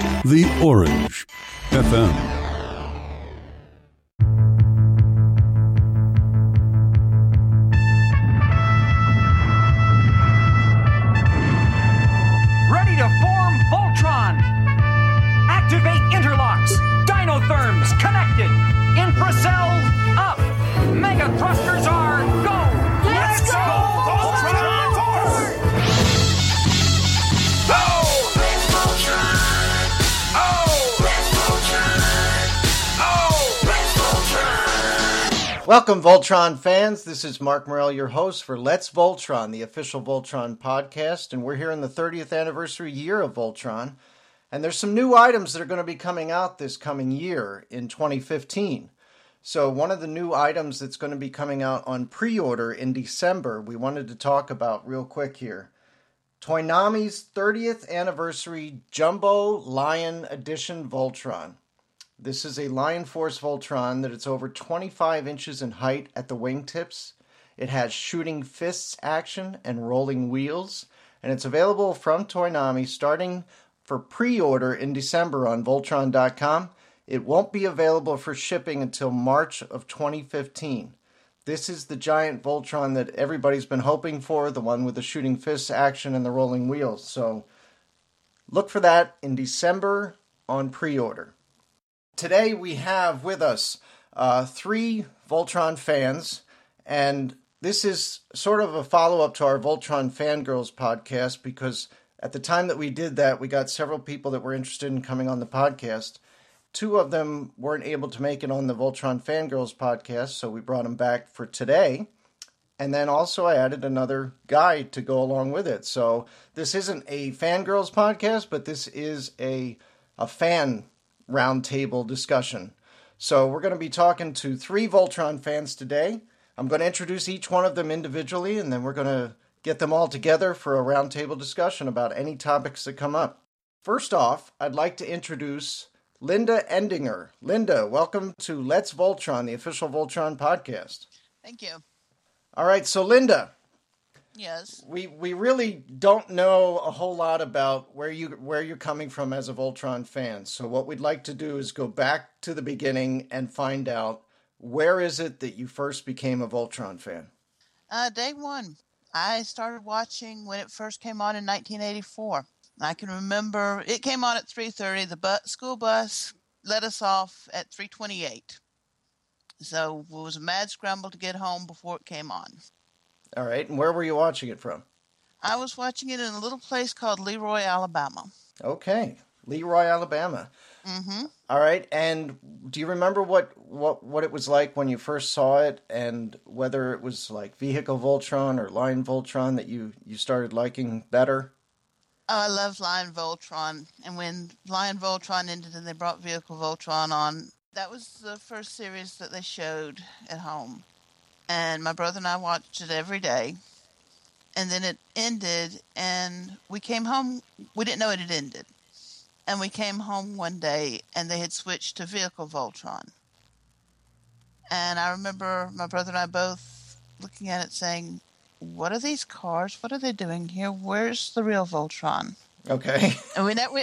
The Orange FM. Ready to form Voltron! Activate interlocks! Dinotherms connected! Infracells up! Mega thrusters are go! Let's go, Voltron Force! Oh! Let's Voltron! Oh! Let's Voltron! Oh! Let's Voltron! Welcome, Voltron fans. This is Mark Morell, your host for Let's Voltron, the official Voltron podcast, and we're here in the 30th anniversary year of Voltron. And there's some new items that are going to be coming out this coming year in 2015. So one of the new items that's going to be coming out on pre-order in December, we wanted to talk about real quick here. Toynami's 30th anniversary Jumbo Lion Edition Voltron. This is a Lion Force Voltron that it's over 25 inches in height at the wingtips. It has shooting fists action and rolling wheels, and it's available from Toynami starting for pre-order in December on Voltron.com. It won't be available for shipping until March of 2015. This is the giant Voltron that everybody's been hoping for, the one with the shooting fists action and the rolling wheels. So look for that in December on pre-order. Today we have with us three Voltron fans, and this is sort of a follow-up to our Voltron Fangirls podcast, because at the time that we did that, we got several people that were interested in coming on the podcast. Two of them weren't able to make it on the Voltron Fangirls podcast, so we brought them back for today. And then also I added another guy to go along with it. So this isn't a Fangirls podcast, but this is a fan roundtable discussion. So we're going to be talking to three Voltron fans today. I'm going to introduce each one of them individually, and then we're going to get them all together for a roundtable discussion about any topics that come up. First off, I'd like to introduce Linda Endinger. Linda, welcome to Let's Voltron, the official Voltron podcast. Thank you. All right, so Linda. Yes. We really don't know a whole lot about where you're coming from as a Voltron fan. So what we'd like to do is go back to the beginning and find out, where is it that you first became a Voltron fan? Day one. I started watching when it first came on in 1984. I can remember it came on at 3:30. The school bus let us off at 3:28. So it was a mad scramble to get home before it came on. All right, and where were you watching it from? I was watching it in a little place called Leroy, Alabama. Okay, Leroy, Alabama. Mm-hmm. All right, and do you remember what it was like when you first saw it, and whether it was like Vehicle Voltron or Lion Voltron that you started liking better? Oh, I love Lion Voltron, and when Lion Voltron ended and they brought Vehicle Voltron on, that was the first series that they showed at home. And my brother and I watched it every day. And then it ended, and we came home. We didn't know it had ended. And we came home one day, and they had switched to Vehicle Voltron. And I remember my brother and I both looking at it saying, what are these cars? What are they doing here? Where's the real Voltron? Okay. And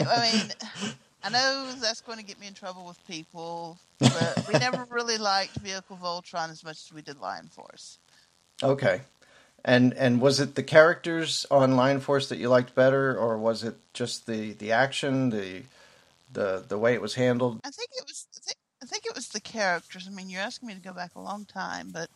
I know that's going to get me in trouble with people, but we never really liked Vehicle Voltron as much as we did Lion Force. Okay. And was it the characters on Lion Force that you liked better, or was it just the action, the way it was handled? I think it was the characters. I mean, you're asking me to go back a long time, but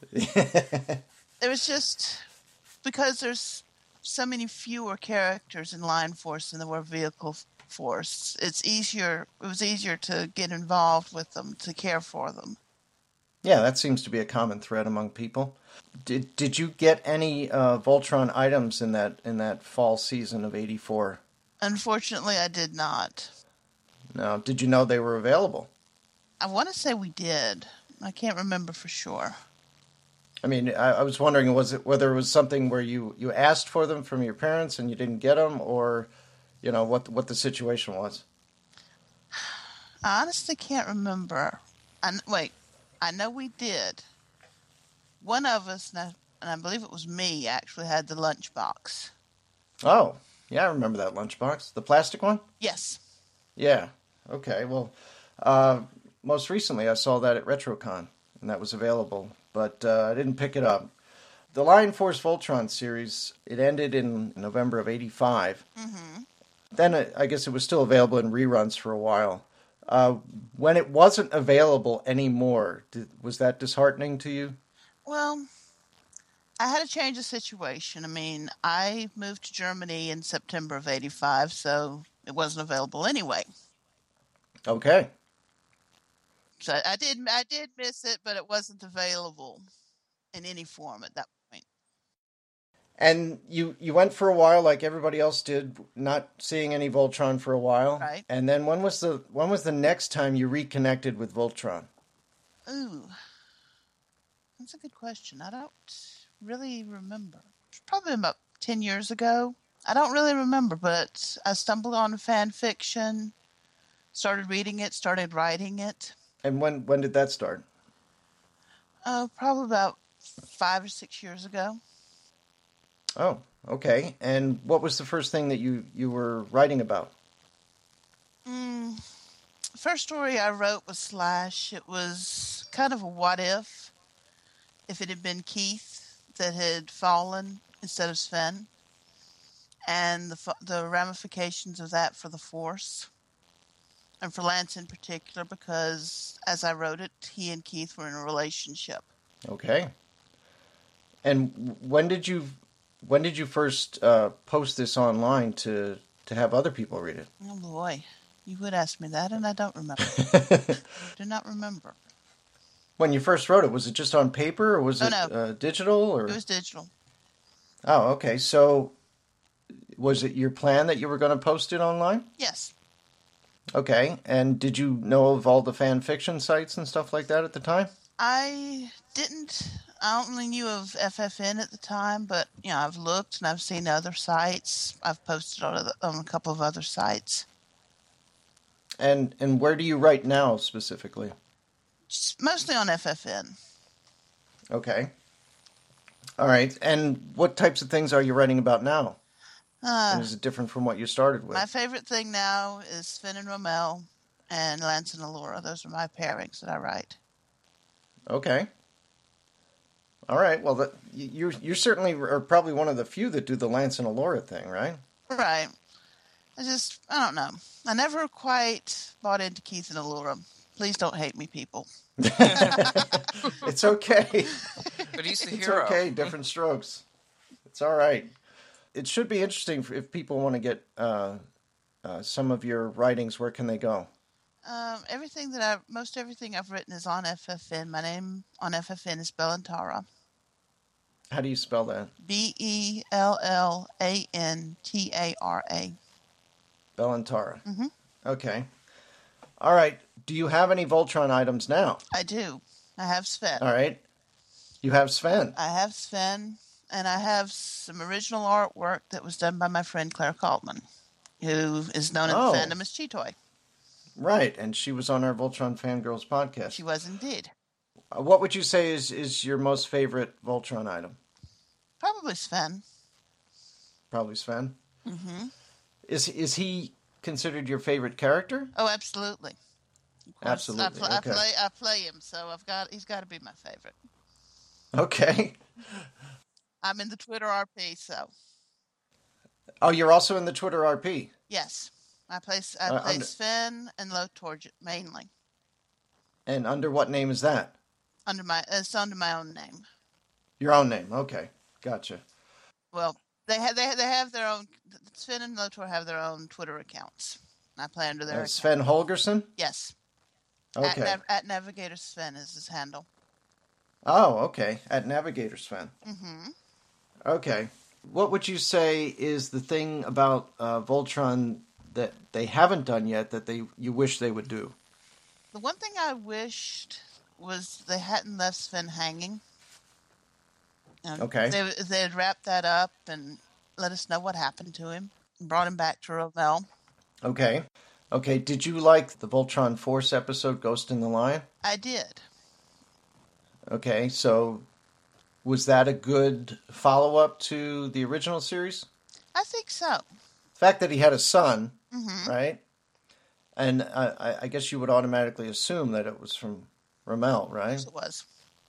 it was just because there's so many fewer characters in Lion Force than there were Vehicle Force. It was easier to get involved with them, to care for them. Yeah, that seems to be a common thread among people. Did you get any Voltron items in that fall season of '84? Unfortunately, I did not. No. Did you know they were available? I want to say we did. I can't remember for sure. I mean, I was wondering, whether it was something where you asked for them from your parents and you didn't get them, or what the situation was. I honestly can't remember. I know we did. One of us, and I believe it was me, actually had the lunchbox. Oh, yeah, I remember that lunchbox. The plastic one? Yes. Yeah. Okay. Well, most recently I saw that at RetroCon, and that was available, but I didn't pick it up. The Lion Force Voltron series, it ended in November of '85. Mm-hmm. Then I guess it was still available in reruns for a while. When it wasn't available anymore, was that disheartening to you? Well, I had to change the situation. I mean, I moved to Germany in September of '85, so it wasn't available anyway. Okay. So I did miss it, but it wasn't available in any form at that point. And you went for a while like everybody else did, not seeing any Voltron for a while. Right. And then when was the next time you reconnected with Voltron? Ooh, that's a good question. I don't really remember. It's probably about 10 years ago. I don't really remember, but I stumbled on fan fiction, started reading it, started writing it. And when did that start? Oh, probably about 5 or 6 years ago. Oh, okay. And what was the first thing that you were writing about? First story I wrote was Slash. It was kind of a what if it had been Keith that had fallen instead of Sven, and the ramifications of that for the Force, and for Lance in particular, because as I wrote it, he and Keith were in a relationship. Okay. And when did you first post this online to have other people read it? Oh boy, you would ask me that, and I don't remember. Do not remember. When you first wrote it, was it just on paper, or was it no. digital? Or It was digital. Oh, okay. So, was it your plan that you were going to post it online? Yes. Okay. And did you know of all the fan fiction sites and stuff like that at the time? I didn't. I only knew of FFN at the time, but I've looked and I've seen other sites. I've posted on a couple of other sites. And where do you write now specifically? Just mostly on FFN. Okay. All right. And what types of things are you writing about now? And is it different from what you started with? My favorite thing now is Finn and Rommel and Lance and Allura. Those are my pairings that I write. Okay. All right. Well, you certainly are probably one of the few that do the Lance and Allura thing, right? Right. I don't know. I never quite bought into Keith and Allura. Please don't hate me, people. It's okay. But he's the It's hero. okay. Different strokes. It's all right. It should be interesting if people want to get some of your writings. Where can they go? Most everything I've written is on FFN. My name on FFN is Bellantara. How do you spell that? Bellantara. Bellantara. Mm-hmm. Okay. All right. Do you have any Voltron items now? I do. I have Sven. All right. You have Sven. I have Sven, and I have some original artwork that was done by my friend Claire Kaltman, who is known in the fandom as Cheetoy. Right, and she was on our Voltron Fangirls podcast. She was indeed. What would you say is your most favorite Voltron item? Probably Sven. Probably Sven. Mm-hmm. Is he considered your favorite character? Oh, absolutely. Of course, Absolutely. I play him, so he's got to be my favorite. Okay. I'm in the Twitter RP, so. Oh, you're also in the Twitter RP? Yes. I play Sven and Lotor mainly. And under what name is that? It's under my own name. Your own name. Okay. Gotcha. Well, they have their own. Sven and Lotor have their own Twitter accounts. I play under their account. Sven Holgerson? Yes. Okay. At Navigator Sven is his handle. Oh, okay. At Navigator Sven. Mm-hmm. Okay. What would you say is the thing about Voltron that they haven't done yet that you wish they would do? The one thing I wished was they hadn't left Sven hanging. Okay. They had wrapped that up and let us know what happened to him and brought him back to Rommel. Okay. Okay. Did you like the Voltron Force episode Ghost in the Lion? I did. Okay. So was that a good follow-up to the original series? I think so. The fact that he had a son, Mm-hmm. right? And I guess you would automatically assume that it was from Ramel, right? Yes, it was.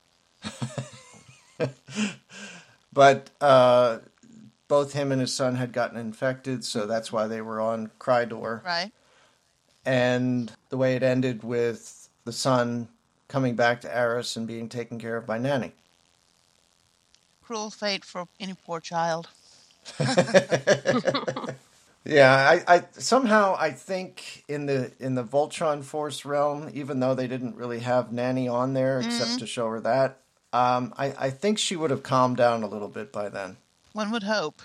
But both him and his son had gotten infected, so that's why they were on Crydor. Right. And the way it ended with the son coming back to Eris and being taken care of by Nanny. Cruel fate for any poor child. Yeah, I somehow I think in the Voltron Force realm, even though they didn't really have Nanny on there except to show her that, I think she would have calmed down a little bit by then. One would hope.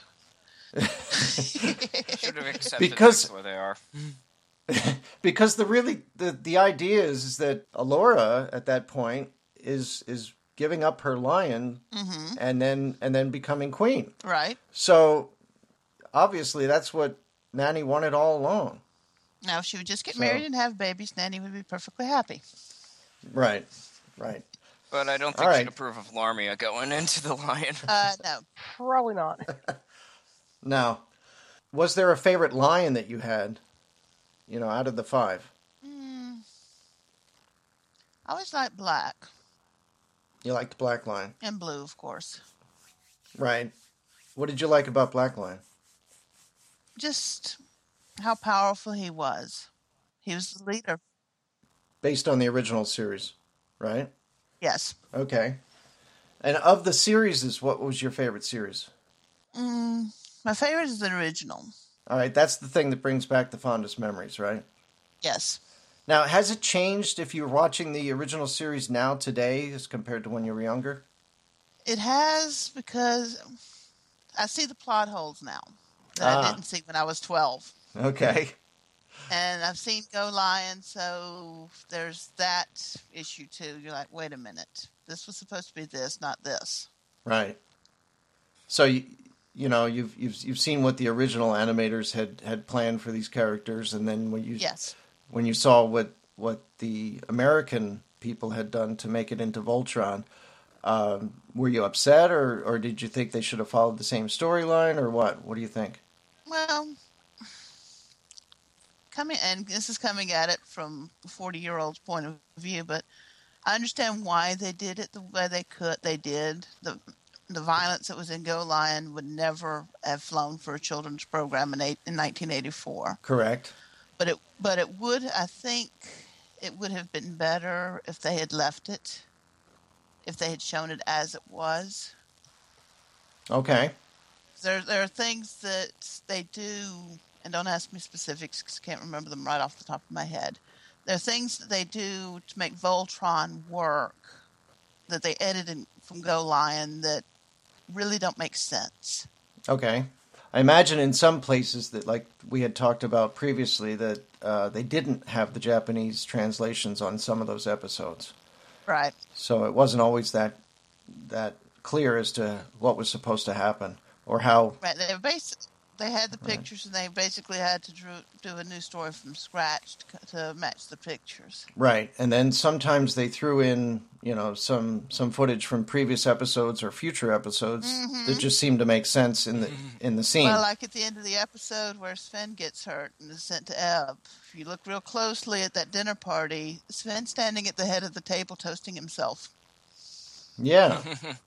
Should have accepted Because- things where they are. Because the idea is that Alora at that point is giving up her lion and then becoming queen. Right. So obviously that's what Nanny wanted all along. Now, if she would just get So- married and have babies, Nanny would be perfectly happy. Right. But I don't All think right. she'd approve of Larmia going into the lion. No. Probably not. Now, was there a favorite lion that you had, out of the 5? I always liked black You liked Black Lion. and blue, of course. Right. What did you like about Black Lion? Just how powerful he was. He was the leader. Based on the original series, right? Yes. Okay. And of the series, what was your favorite series? My favorite is the original. All right, that's the thing that brings back the fondest memories, right? Yes. Now, has it changed if you're watching the original series now today as compared to when you were younger? It has, because I see the plot holes now that I didn't see when I was 12. Okay. And I've seen Go Lion, so there's that issue too. You're like, wait a minute. This was supposed to be this, not this. Right. So you've seen what the original animators had planned for these characters, and then Yes. when you saw what the American people had done to make it into Voltron, were you upset, or did you think they should have followed the same storyline, or what? What do you think? Well, this is coming at it from a 40-year-old's point of view, but I understand why they did it the way they did. The violence that was in Go Lion would never have flown for a children's program in 1984. Correct. But it would, I think, it would have been better if they had left it, if they had shown it as it was. Okay. There are things that they do, and don't ask me specifics because I can't remember them right off the top of my head. There are things that they do to make Voltron work that they edited from Go Lion that really don't make sense. Okay. I imagine in some places that, like we had talked about previously, that they didn't have the Japanese translations on some of those episodes. Right. So it wasn't always that clear as to what was supposed to happen or how. Right. They had the pictures, and they basically had to do a new story from scratch to match the pictures. Right. And then sometimes they threw in, some footage from previous episodes or future episodes that just seemed to make sense in the scene. Well, like at the end of the episode where Sven gets hurt and is sent to Ebb, if you look real closely at that dinner party, Sven's standing at the head of the table toasting himself. Yeah.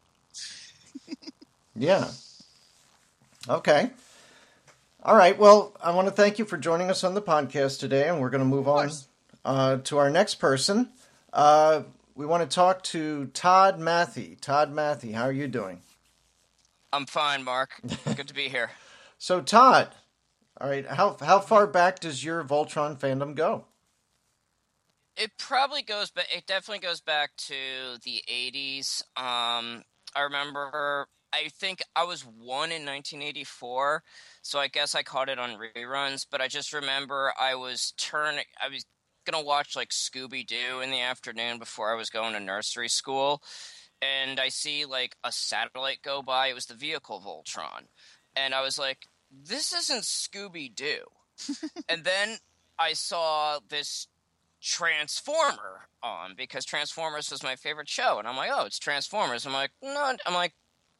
Yeah. Okay. All right. Well, I want to thank you for joining us on the podcast today, and we're going to move on to our next person. We want to talk to Todd Matthey. Todd Matthey, how are you doing? I'm fine, Mark. Good to be here. So, Todd, all right, how far back does your Voltron fandom go? It definitely goes back to the 80s. I remember, I think I was 1 in 1984, so I guess I caught it on reruns, but I just remember I was going to watch like Scooby-Doo in the afternoon before I was going to nursery school, and I see like a satellite go by. It was the vehicle Voltron, and I was like, this isn't Scooby-Doo. And then I saw this Transformer on, because Transformers was my favorite show, and I'm like, oh, it's Transformers. I'm like, no,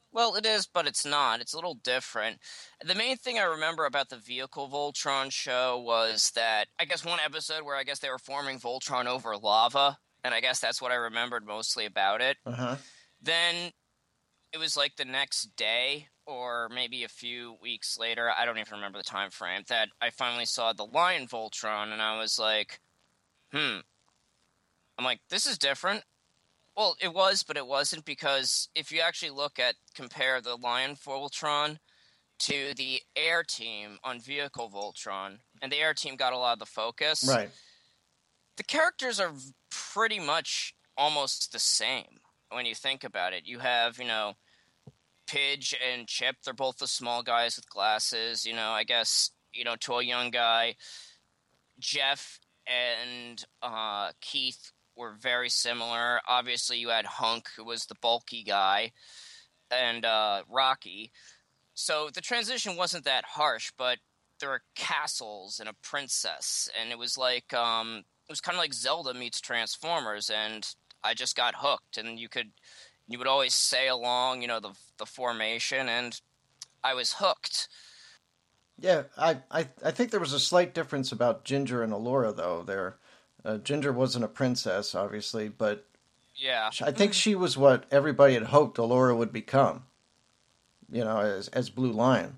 Well, it is, but it's not. It's a little different. The main thing I remember about the Vehicle Voltron show was that, I guess, one episode where I guess they were forming Voltron over lava, and I guess that's what I remembered mostly about it. Uh-huh. Then it was like the next day, or maybe a few weeks later, I don't even remember the time frame, that I finally saw the Lion Voltron, and I was like, I'm like, this is different. Well, it was, but it wasn't, because if you actually compare the Lion Voltron to the Air Team on Vehicle Voltron, and the Air Team got a lot of the focus, Right. the characters are pretty much almost the same when you think about it. You have, Pidge and Chip, they're both the small guys with glasses, I guess, to a young guy. Jeff and Keith were very similar. Obviously, you had Hunk, who was the bulky guy, and Rocky. So the transition wasn't that harsh, but there were castles and a princess, and it was like it was kind of like Zelda meets Transformers, and I just got hooked. And you would always say along, the formation, and I was hooked. Yeah, I think there was a slight difference about Ginger and Allura, though. Ginger wasn't a princess, obviously, but Yeah. I think she was what everybody had hoped Allura would become, as Blue Lion.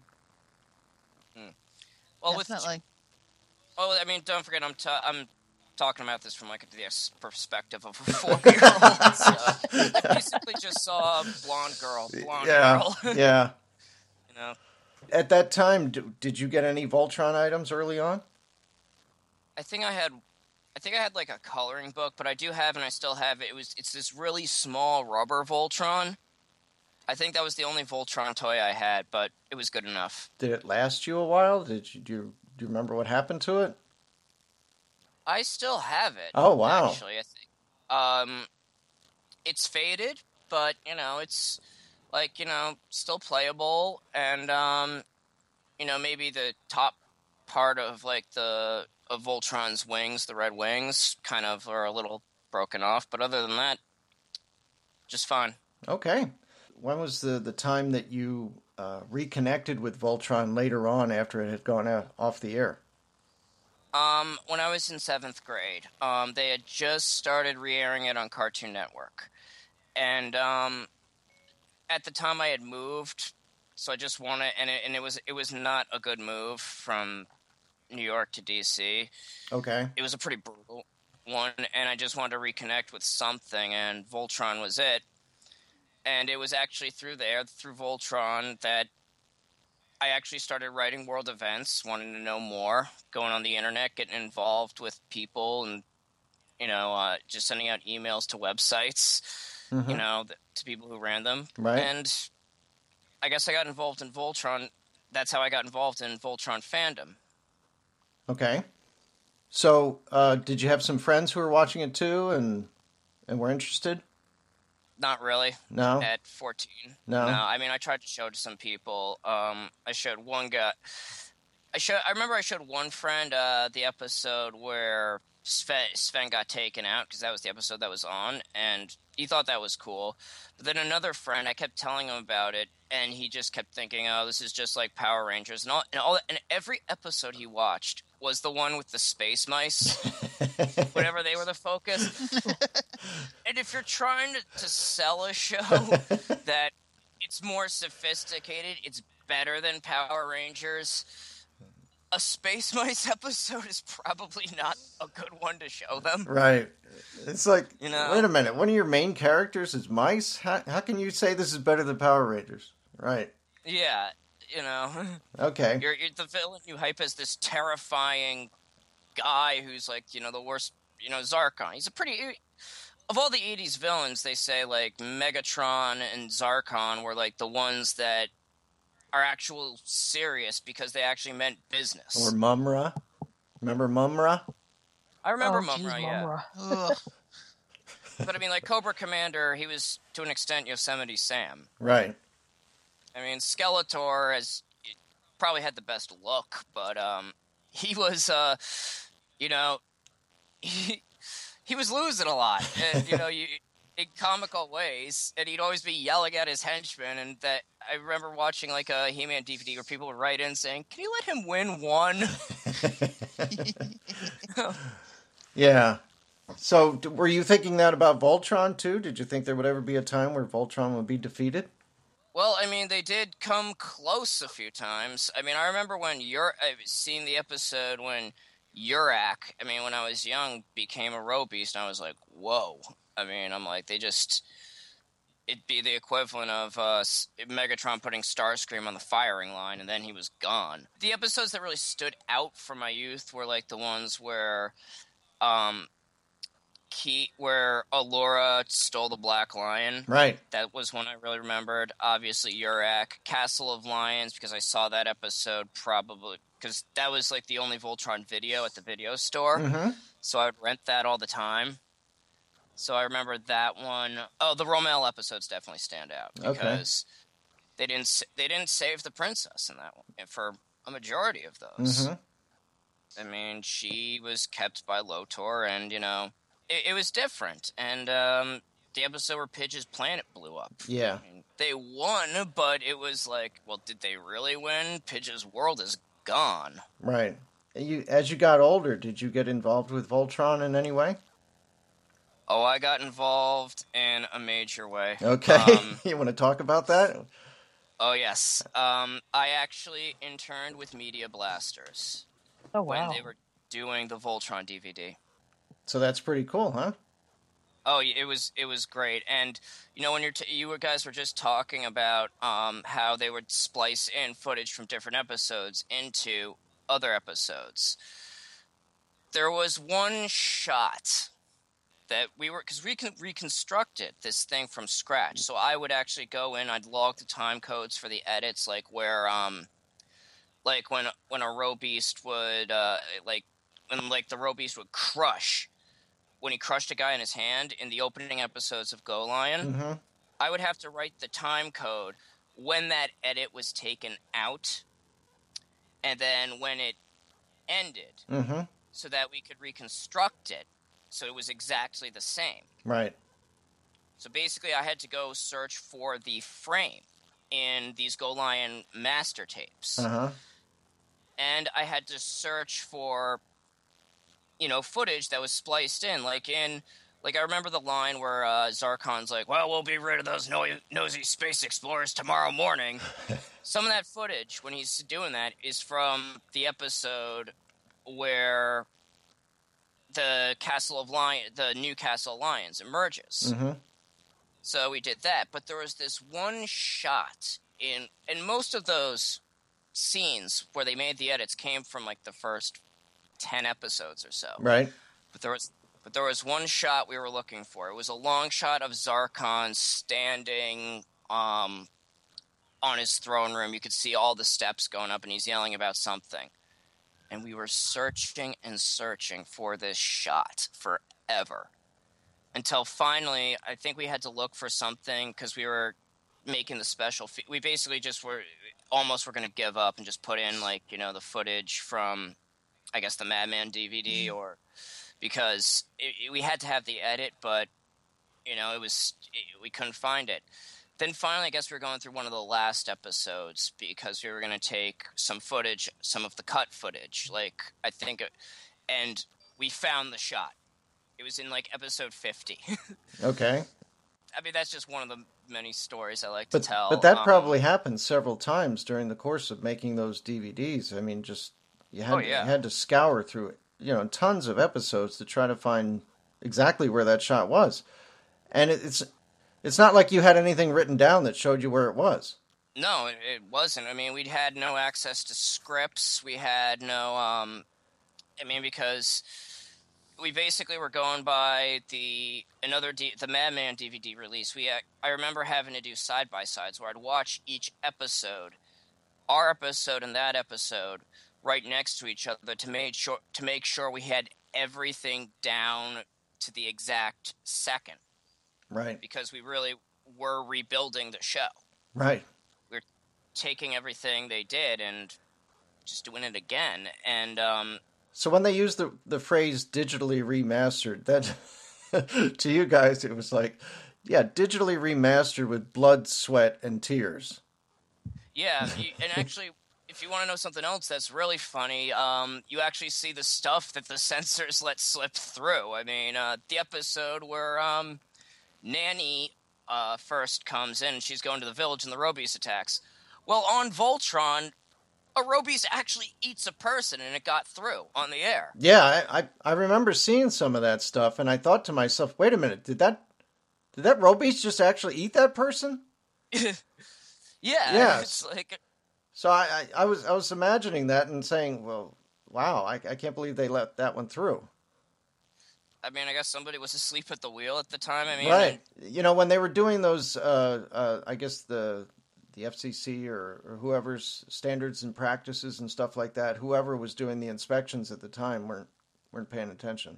Well, Definitely. don't forget, I'm talking about this from like the perspective of a 4-year-old. So I basically just saw a blonde girl. Yeah. You know, At that time, did you get any Voltron items early on? I think I had like a coloring book, but I do have, and I still have it. It's this really small rubber Voltron. I think that was the only Voltron toy I had, but it was good enough. Did it last you a while? Do you remember what happened to it? I still have it. Oh, wow. Actually, I think it's faded, but it's like still playable, and maybe the top part of like of Voltron's wings, the red wings, kind of are a little broken off, but other than that, just fine. Okay. When was the time that you reconnected with Voltron later on after it had gone off the air? When I was in 7th grade, they had just started re-airing it on Cartoon Network, and at the time I had moved, so I just wanted, and it was not a good move from New York to DC. Okay. It was a pretty brutal one, and I just wanted to reconnect with something, and Voltron was it. And it was actually through Voltron, that I actually started writing world events, wanting to know more, going on the internet, getting involved with people, and just sending out emails to websites, to people who ran them. Right. And I guess I got involved in Voltron. That's how I got involved in Voltron fandom. Okay. So, did you have some friends who were watching it too, and were interested? Not really. No? At 14. No? I mean, I tried to show it to some people. I showed one guy. I remember I showed one friend the episode where Sven got taken out, because that was the episode that was on, and he thought that was cool. But then another friend, I kept telling him about it, and he just kept thinking, "Oh, this is just like Power Rangers," and every episode he watched was the one with the space mice, whenever they were the focus. And if you're trying to sell a show that it's more sophisticated, it's better than Power Rangers, a Space Mice episode is probably not a good one to show them. Right. It's like, You know? wait a minute, one of your main characters is mice? How can you say this is better than Power Rangers? Right. Yeah, Okay. you're the villain you hype as this terrifying guy who's like, the worst, Zarkon. He's of all the 80s villains, they say like Megatron and Zarkon were like the ones that are actual serious because they actually meant business. Or Mumra. Remember Mumra? I remember geez, Mumra, yeah. Ugh. But I mean, like Cobra Commander, he was to an extent Yosemite Sam. Right. I mean, Skeletor probably had the best look, but he was, he was losing a lot, and in comical ways, and he'd always be yelling at his henchmen. And that I remember watching like a He-Man DVD where people would write in saying, "Can you let him win one?" Yeah. So, were you thinking that about Voltron too? Did you think there would ever be a time where Voltron would be defeated? Well, I mean, they did come close a few times. I mean, I remember when I've seen the episode when Urak, I mean, when I was young, became a road beast, and I was like, whoa. I mean, I'm like, it'd be the equivalent of Megatron putting Starscream on the firing line, and then he was gone. The episodes that really stood out for my youth were like the ones where where Allura stole the Black Lion. Right. That was one I really remembered. Obviously, Urak. Castle of Lions, because I saw that episode probably... Because that was like the only Voltron video at the video store. Mm-hmm. So I would rent that all the time. So I remember that one. Oh, the Romel episodes definitely stand out. Because they didn't save the princess in that one. For a majority of those. Mm-hmm. I mean, she was kept by Lotor, and, you know... It was different, and the episode where Pidge's planet blew up. Yeah. I mean, they won, but it was like, well, did they really win? Pidge's world is gone. Right. As you got older, did you get involved with Voltron in any way? Oh, I got involved in a major way. Okay. You want to talk about that? Oh, yes. I actually interned with Media Blasters. Oh, wow. When they were doing the Voltron DVD. So that's pretty cool, huh? Oh, it was great, and you know when you guys were just talking about how they would splice in footage from different episodes into other episodes. There was one shot that because we reconstructed this thing from scratch. So I would actually go in, I'd log the time codes for the edits, like where like when a row beast would when the row beast would crush. When he crushed a guy in his hand in the opening episodes of Go Lion, Mm-hmm. I would have to write the time code when that edit was taken out, and then when it ended, Mm-hmm. so that we could reconstruct it, so it was exactly the same. Right. So basically, I had to go search for the frame in these Go Lion master tapes, Uh-huh. and I had to search for... footage that was spliced in, like I remember the line where Zarkon's like, well, we'll be rid of those nosy space explorers tomorrow morning. Some of that footage, when he's doing that, is from the episode where the new Castle of Lions emerges. Mm-hmm. So we did that, but there was this one shot in most of those scenes where they made the edits came from like the first 10 episodes or so. Right. But there was one shot we were looking for. It was a long shot of Zarkon standing on his throne room. You could see all the steps going up, and he's yelling about something. And we were searching and searching for this shot forever. Until finally, I think we had to look for something because we were making the special... we basically just were going to give up and just put in, like, the footage from... I guess the Madman DVD, or because we had to have the edit, but we couldn't find it. Then finally, I guess we were going through one of the last episodes because we were going to take some footage, some of the cut footage, and we found the shot. It was in like episode 50. Okay. I mean, that's just one of the many stories I like to tell. But that probably happened several times during the course of making those DVDs. I mean, just... You had to scour through it, tons of episodes to try to find exactly where that shot was. And it's not like you had anything written down that showed you where it was. No, it wasn't. I mean, we had no access to scripts. We had no, because we basically were going by the Madman DVD release. I remember having to do side-by-sides where I'd watch each episode, our episode and that episode, right next to each other to make sure we had everything down to the exact second. Right. Because we really were rebuilding the show. Right. We were taking everything they did and just doing it again. And so when they use the phrase digitally remastered, to you guys, it was like, yeah, digitally remastered with blood, sweat, and tears. Yeah, and actually, if you want to know something else that's really funny, you actually see the stuff that the censors let slip through. I mean, the episode where Nanny first comes in and she's going to the village and the Robies attacks. Well, on Voltron, a Robies actually eats a person and it got through on the air. Yeah, I remember seeing some of that stuff, and I thought to myself, wait a minute, did that Robies just actually eat that person? Yeah. It's like... So I was imagining that and saying, well, wow, I can't believe they let that one through. I mean, I guess somebody was asleep at the wheel at the time. I mean, right. You know, when they were doing those, I guess the FCC or whoever's standards and practices and stuff like that, whoever was doing the inspections at the time weren't paying attention.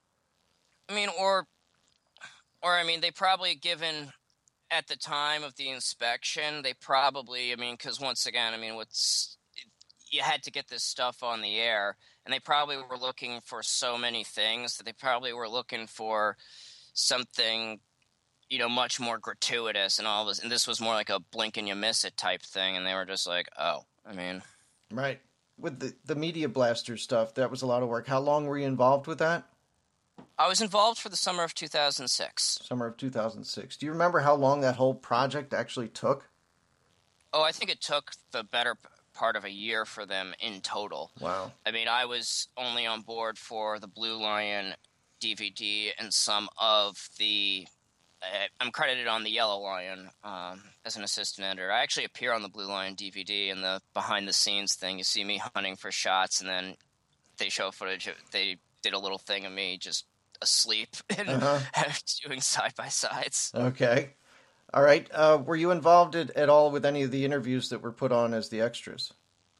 I mean, or I mean, they probably given at the time of the inspection, they probably, I mean, because once again, I mean, you had to get this stuff on the air, and they probably were looking for so many things that they probably were looking for something, you know, much more gratuitous and all this, and this was more like a blink and you miss it type thing, and they were just like, oh, I mean. Right. With the Media Blaster stuff, that was a lot of work. How long were you involved with that? I was involved for the summer of 2006. Summer of 2006. Do you remember how long that whole project actually took? Oh, I think it took the better part of a year for them in total. Wow. I mean, I was only on board for the Blue Lion DVD and some of the... I'm credited on the Yellow Lion as an assistant editor. I actually appear on the Blue Lion DVD in the behind-the-scenes thing. You see me hunting for shots, and then they show footage. They did a little thing of me just asleep and doing side-by-sides. Okay. All right. Were you involved at all with any of the interviews that were put on as the extras?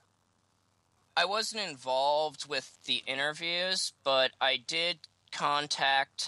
I wasn't involved with the interviews, but I did contact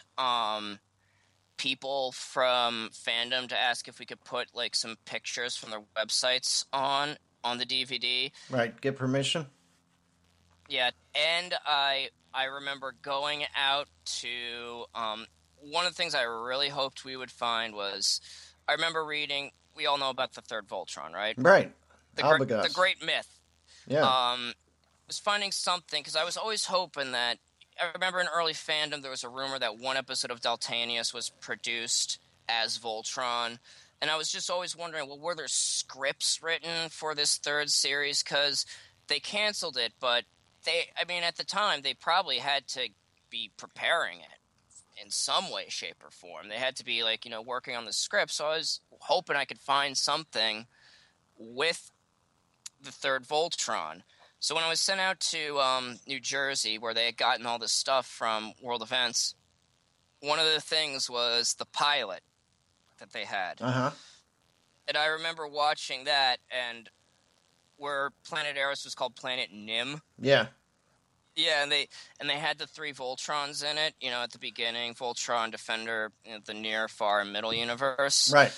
people from fandom to ask if we could put like some pictures from their websites on the DVD. Right. Get permission? Yeah, and I remember going out to one of the things I really hoped we would find was, I remember reading, we all know about the third Voltron, right? Right. The great myth. Yeah. Was finding something, because I was always hoping that, I remember in early fandom there was a rumor that one episode of Daltanius was produced as Voltron, and I was just always wondering, well, were there scripts written for this third series? Because they canceled it, but at the time, they probably had to be preparing it in some way, shape, or form. They had to be, like, you know, working on the script. So I was hoping I could find something with the third Voltron. So when I was sent out to New Jersey, where they had gotten all this stuff from World Events, one of the things was the pilot that they had. Uh-huh. And I remember watching that, and where Planet Eris was called Planet Nim. Yeah. Yeah, and they had the three Voltrons in it, you know, at the beginning, Voltron, Defender, you know, the near, far, and middle universe. Right.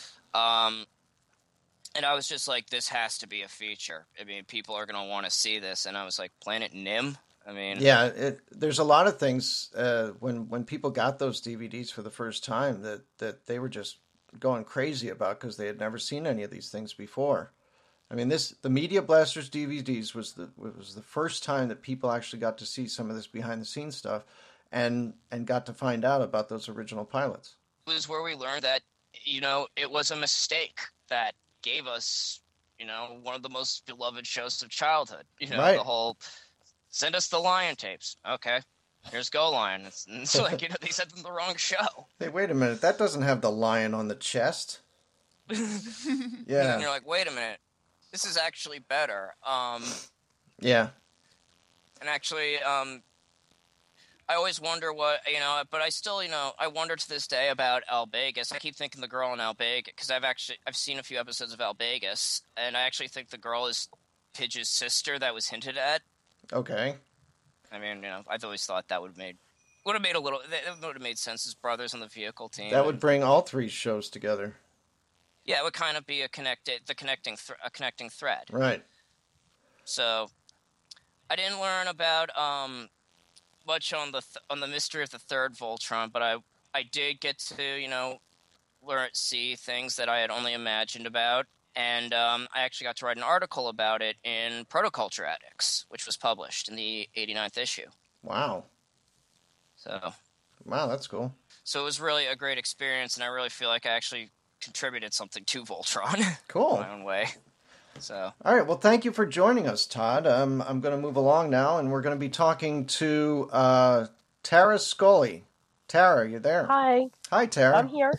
And I was just like, this has to be a feature. I mean, people are going to want to see this. And I was like, Planet Nim? I mean... Yeah, there's a lot of things, when people got those DVDs for the first time that they were just going crazy about because they had never seen any of these things before. I mean, the Media Blasters DVDs was the first time that people actually got to see some of this behind-the-scenes stuff and got to find out about those original pilots. It was where we learned that, you know, it was a mistake that gave us, you know, one of the most beloved shows of childhood. You know, right. The whole, send us the Lion tapes. Okay, here's Go Lion. It's like, you know, they sent them the wrong show. Hey, wait a minute. That doesn't have the lion on the chest. Yeah. And you're like, wait a minute. This is actually better. Yeah. And actually, I always wonder what, you know, but I still, you know, I wonder to this day about Albegus. I keep thinking the girl in Albegus, because I've seen a few episodes of Albegus, and I actually think the girl is Pidge's sister that was hinted at. Okay. I mean, you know, I've always thought that would have made sense as brothers on the vehicle team. That would bring all three shows together. Yeah, it would kind of be a connecting thread. Right. So, I didn't learn about much on the mystery of the third Voltron, but I I did get to, see things that I had only imagined about. And I actually got to write an article about it in Protoculture Addicts, which was published in the 89th issue. Wow. So, Wow, that's cool. So it was really a great experience, and I really feel like I actually contributed something to Voltron. Cool. In my own way. So. All right. Well, thank you for joining us, Todd. I'm going to move along now, and we're going to be talking to Tara Scully. Tara, you there? Hi. Hi, Tara. I'm here.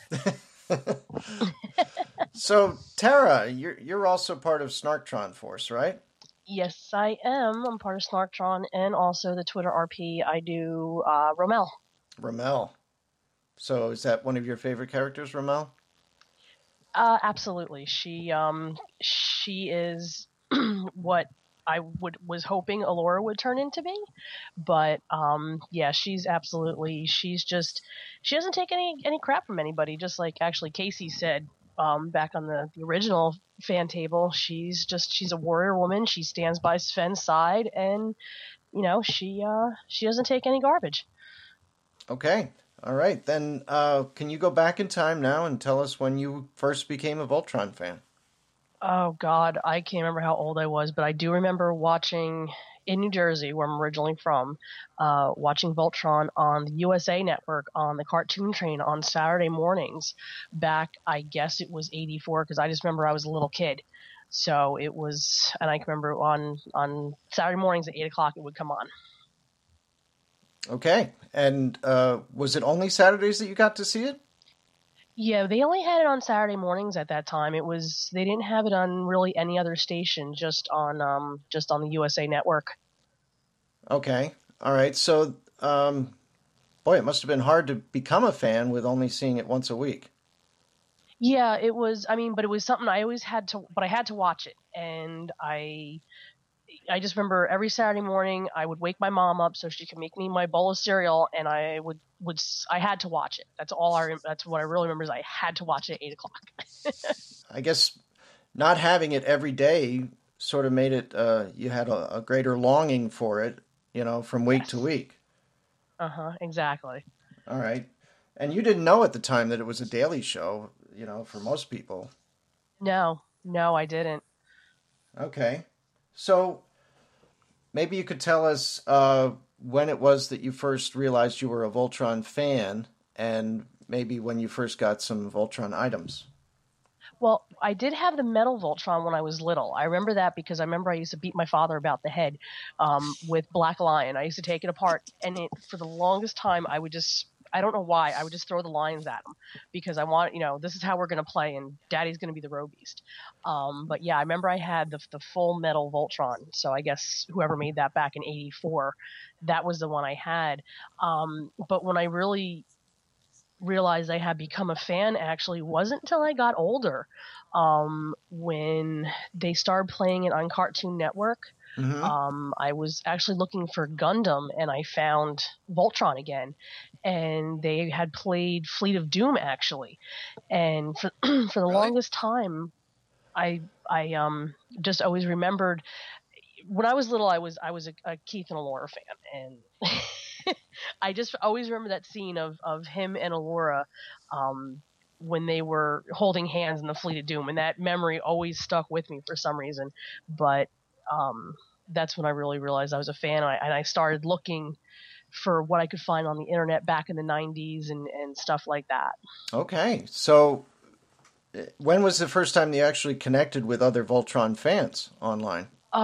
So, Tara, you're also part of Snarktron Force, right? Yes, I am. I'm part of Snarktron and also the Twitter RP. I do Rommel. Rommel. So, is that one of your favorite characters, Rommel? Absolutely. She is what I was hoping Allura would turn into be, but yeah, she doesn't take any crap from anybody. Just like actually Casey said back on the original fan table, she's a warrior woman. She stands by Sven's side, and she doesn't take any garbage. Okay. All right. Then can you go back in time now and tell us when you first became a Voltron fan? Oh, God, I can't remember how old I was, but I do remember watching in New Jersey, where I'm originally from, watching Voltron on the USA Network on the Cartoon Train on Saturday mornings back, I guess it was 84, because I just remember I was a little kid. So it was, and I can remember on Saturday mornings at 8 o'clock it would come on. Okay. And was it only Saturdays that you got to see it? Yeah, they only had it on Saturday mornings at that time. They didn't have it on really any other station, just on the USA Network. Okay. All right. So, boy, it must have been hard to become a fan with only seeing it once a week. Yeah, it was. I mean, but it was something I always had to. But I had to watch it, and I just remember every Saturday morning I would wake my mom up so she could make me my bowl of cereal, and I had to watch it. That's what I really remember is I had to watch it at 8 o'clock. I guess not having it every day sort of made it, you had a greater longing for it, from week to week. Exactly. All right. And you didn't know at the time that it was a daily show, for most people. No, I didn't. Okay. So maybe you could tell us when it was that you first realized you were a Voltron fan, and maybe when you first got some Voltron items. Well, I did have the metal Voltron when I was little. I remember that because I used to beat my father about the head with Black Lion. I used to take it apart, and for the longest time, I don't know why, I would just throw the lines at him because I want, this is how we're going to play, and Daddy's going to be the Row Beast. But yeah, I remember I had the full metal Voltron. So I guess whoever made that back in 84, that was the one I had. But when I really realized I had become a fan actually wasn't until I got older, when they started playing it on Cartoon Network. Mm-hmm. I was actually looking for Gundam, and I found Voltron again, and they had played Fleet of Doom actually, and for the longest time, I just always remembered when I was little, I was a Keith and Allura fan, and I just always remember that scene of him and Allura when they were holding hands in the Fleet of Doom, and that memory always stuck with me for some reason. But that's when I really realized I was a fan, and I started looking for what I could find on the internet back in the 90s and stuff like that. Okay, so when was the first time you actually connected with other Voltron fans online?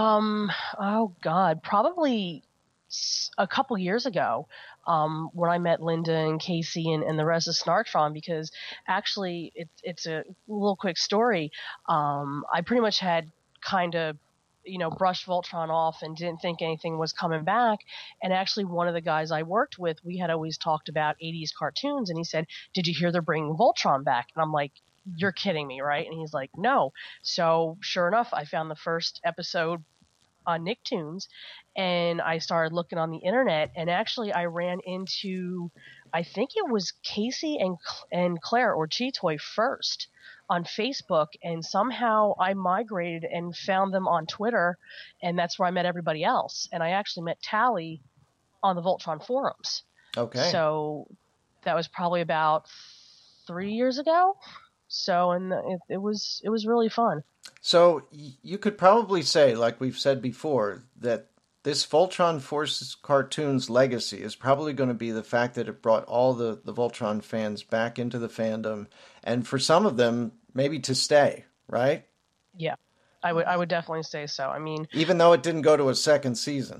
Oh God, probably a couple years ago, when I met Linda and Casey and the rest of Snarktron, because actually it's a little quick story. I pretty much had kind of, brushed Voltron off and didn't think anything was coming back. And actually one of the guys I worked with, we had always talked about 80s cartoons, and he said, "Did you hear they're bringing Voltron back?" And I'm like, "You're kidding me, right?" And he's like, "No." So sure enough, I found the first episode on Nicktoons, and I started looking on the internet, and actually I ran into, I think it was Casey and Claire or Chitoy first on Facebook, and somehow I migrated and found them on Twitter, and that's where I met everybody else. And I actually met Tally on the Voltron forums. Okay. So that was probably about 3 years ago. So, and it was really fun. So you could probably say, like we've said before, that this Voltron Force cartoon's legacy is probably going to be the fact that it brought all the Voltron fans back into the fandom, and for some of them, maybe to stay, right? Yeah, I would definitely say so. I mean, Even though it didn't go to a second season.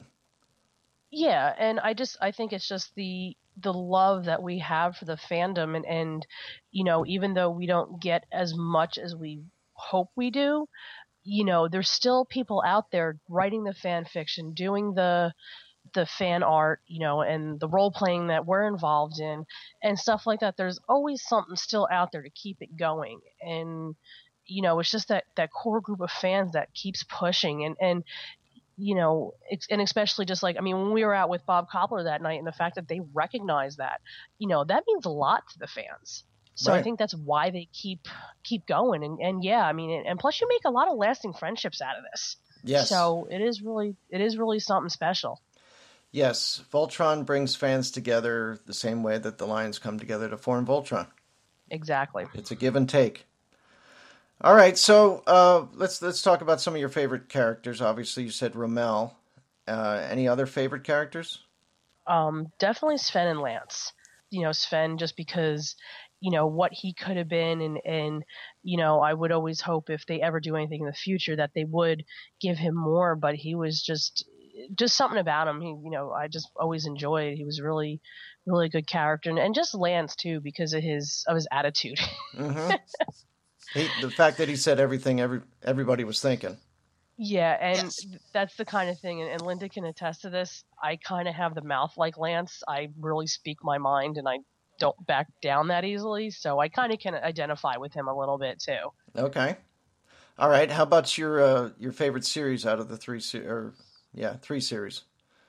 yeah, and I think it's just the love that we have for the fandom, and you know, even though we don't get as much as we hope we do, you know, there's still people out there writing the fan fiction, doing the fan art, you know, and the role playing that we're involved in and stuff like that. There's always something still out there to keep it going. And, you know, it's just that core group of fans that keeps pushing and you know, and especially just like, I mean, when we were out with Bob Koppler that night and the fact that they recognize that, you know, that means a lot to the fans. So Right. I think that's why they keep going. And yeah, I mean, and plus you make a lot of lasting friendships out of this. Yes. So it is really something special. Yes, Voltron brings fans together the same way that the Lions come together to form Voltron. Exactly. It's a give and take. All right, so let's talk about some of your favorite characters. Obviously, you said Rommel. Any other favorite characters? Definitely Sven and Lance. You know, Sven just because, you know, what he could have been and you know, I would always hope if they ever do anything in the future that they would give him more, but he was just something about him. He, you know, I just always enjoyed. He was really a good character, and just Lance too because of his attitude. Mm-hmm. The fact that he said everything everybody was thinking. Yeah, and Yes. that's the kind of thing, and Linda can attest to this. I kind of have the mouth like Lance. I really speak my mind, and I don't back down that easily, so I kind of can identify with him a little bit too. Okay. All right. How about your favorite series out of the three series?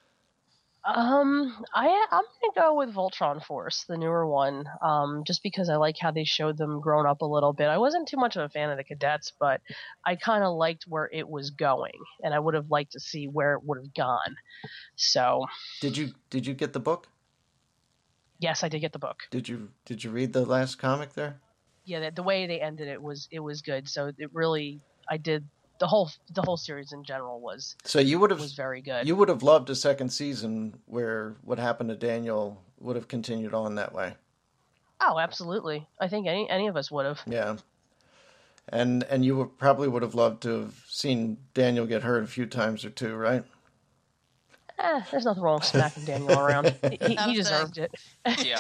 I'm gonna go with Voltron Force, the newer one, just because I like how they showed them grown up a little bit. I wasn't too much of a fan of the cadets, but I kind of liked where it was going, and I would have liked to see where it would have gone. So, Did you get the book? yes, I did get the book. Did you read the last comic there? Yeah, the way they ended it was good. So it really, I did the whole series in general was So you would have very good. You would have loved a second season where what happened to Daniel would have continued on that way. Oh, absolutely. I think any of us would have. Yeah. And you probably would have loved to have seen Daniel get hurt a few times or two, right? There's nothing wrong with smacking Daniel around. He deserved it. Yeah.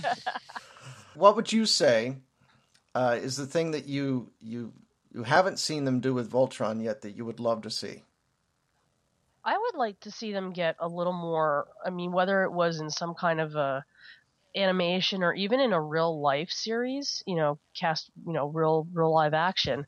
What would you say is the thing that you haven't seen them do with Voltron yet that you would love to see? I would like to see them get a little more. I mean, whether it was in some kind of a animation or even in a real life series, you know, cast, you know, real live action.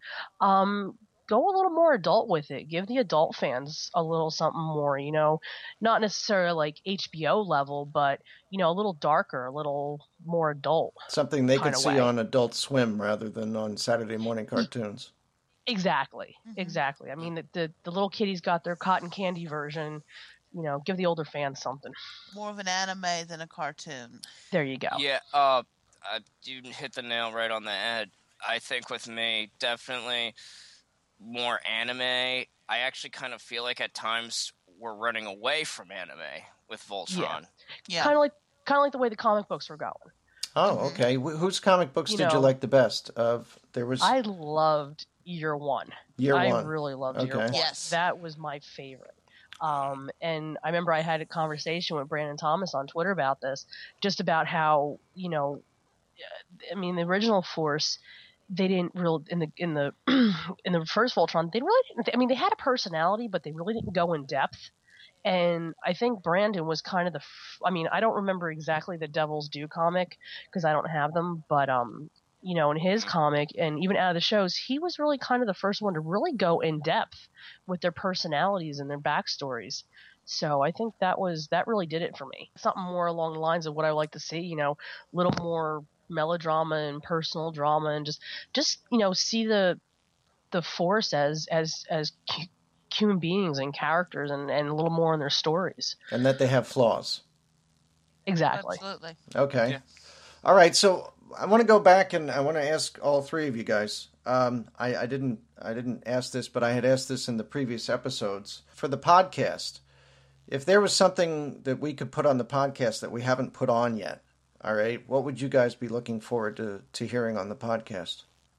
Go a little more adult with it. Give the adult fans a little something more, you know, not necessarily like HBO level, but you know, a little darker, a little more adult. Something they could Kinda see way. on Adult Swim rather than on Saturday morning cartoons. Exactly. Exactly. I mean, the little kiddies got their cotton candy version. You know, give the older fans something. More of an anime than a cartoon. There you go. Yeah, you hit the nail right on the head. I think with me, definitely more anime. I actually kind of feel like at times we're running away from anime with Voltron. Yeah. Kind of like the way the comic books were going. Oh, okay. Whose comic books You did you know, like the best? There was I loved Year One. Year I One. really loved Year Okay. One. Yes. That was my favorite. And I remember I had a conversation with Brandon Thomas on Twitter about this, just about how, you know, I mean, the original Force, they didn't really in the in the first Voltron, they really didn't. I mean, they had a personality, but they really didn't go in depth. And I think Brandon was kind of I mean, I don't remember exactly the Devil's Due comic because I don't have them, but you know, in his comic and even out of the shows, he was really kind of the first one to really go in depth with their personalities and their backstories. So I think that really did it for me. Something more along the lines of what I like to see, you know, a little more melodrama and personal drama and just you know, see the Force as human beings and characters and a little more in their stories. and that they have flaws. Exactly. Absolutely. Okay. Yeah. All right, so I want to go back and I want to ask all three of you guys. I didn't ask this, but I had asked this in the previous episodes for the podcast. If there was something that we could put on the podcast that we haven't put on yet, all right, what would you guys be looking forward to hearing on the podcast?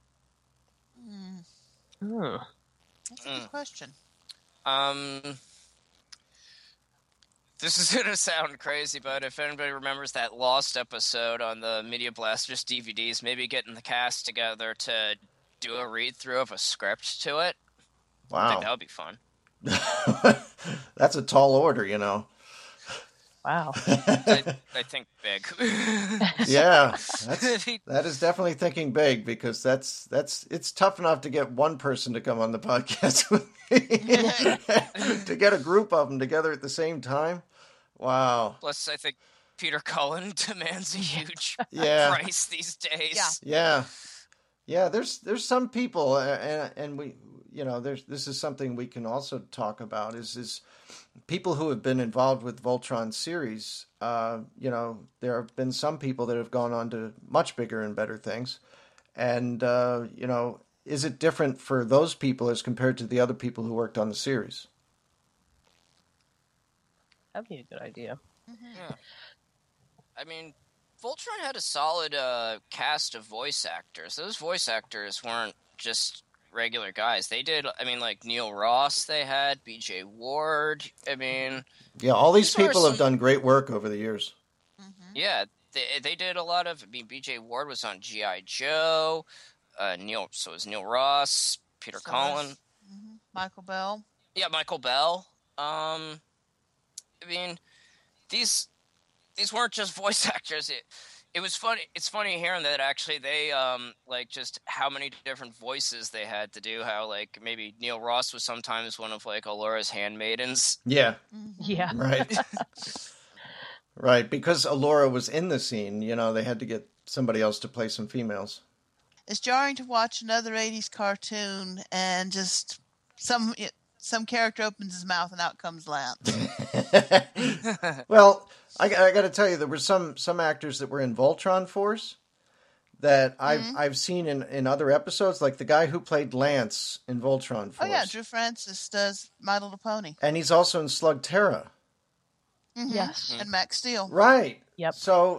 That's a good question. This is going to sound crazy, but if anybody remembers that Lost episode on the Media Blasters DVDs, maybe getting the cast together to do a read-through of a script to it. I think that Wow. would be fun. That's a tall order, you know. Wow. I think big. Yeah, that is definitely thinking big, because it's tough enough to get one person to come on the podcast with me. To get a group of them together at the same time. Wow. Plus, I think Peter Cullen demands a huge Yeah. price these days. Yeah. There's some people, and we, this is something we can also talk about is people who have been involved with Voltron series. There have been some people that have gone on to much bigger and better things, and is it different for those people as compared to the other people who worked on the series? That'd be a good idea. Yeah. I mean, Voltron had a solid cast of voice actors. Those voice actors weren't just regular guys. They did, like Neil Ross they had, BJ Ward. Yeah, all these These are people have some- done great work over the years. Yeah, they did a lot of, BJ Ward was on G.I. Joe, so was Neil Ross, Peter So was- Cullen. Michael Bell. Yeah, Michael Bell. These weren't just voice actors. It was funny. It's funny hearing that actually they just how many different voices they had to do. How maybe Neil Ross was sometimes one of Alora's handmaidens. Yeah, Yeah. right. Right, because Alora was in the scene, they had to get somebody else to play some females. It's jarring to watch another 80s cartoon and just some character opens his mouth and out comes Lance. Well, I got to tell you, there were some actors that were in Voltron Force that I've seen in other episodes, like the guy who played Lance in Voltron Force. Oh yeah, Drew Francis does My Little Pony. And he's also in Slug Terra. Yes. And Max Steel. Right. Yep. So,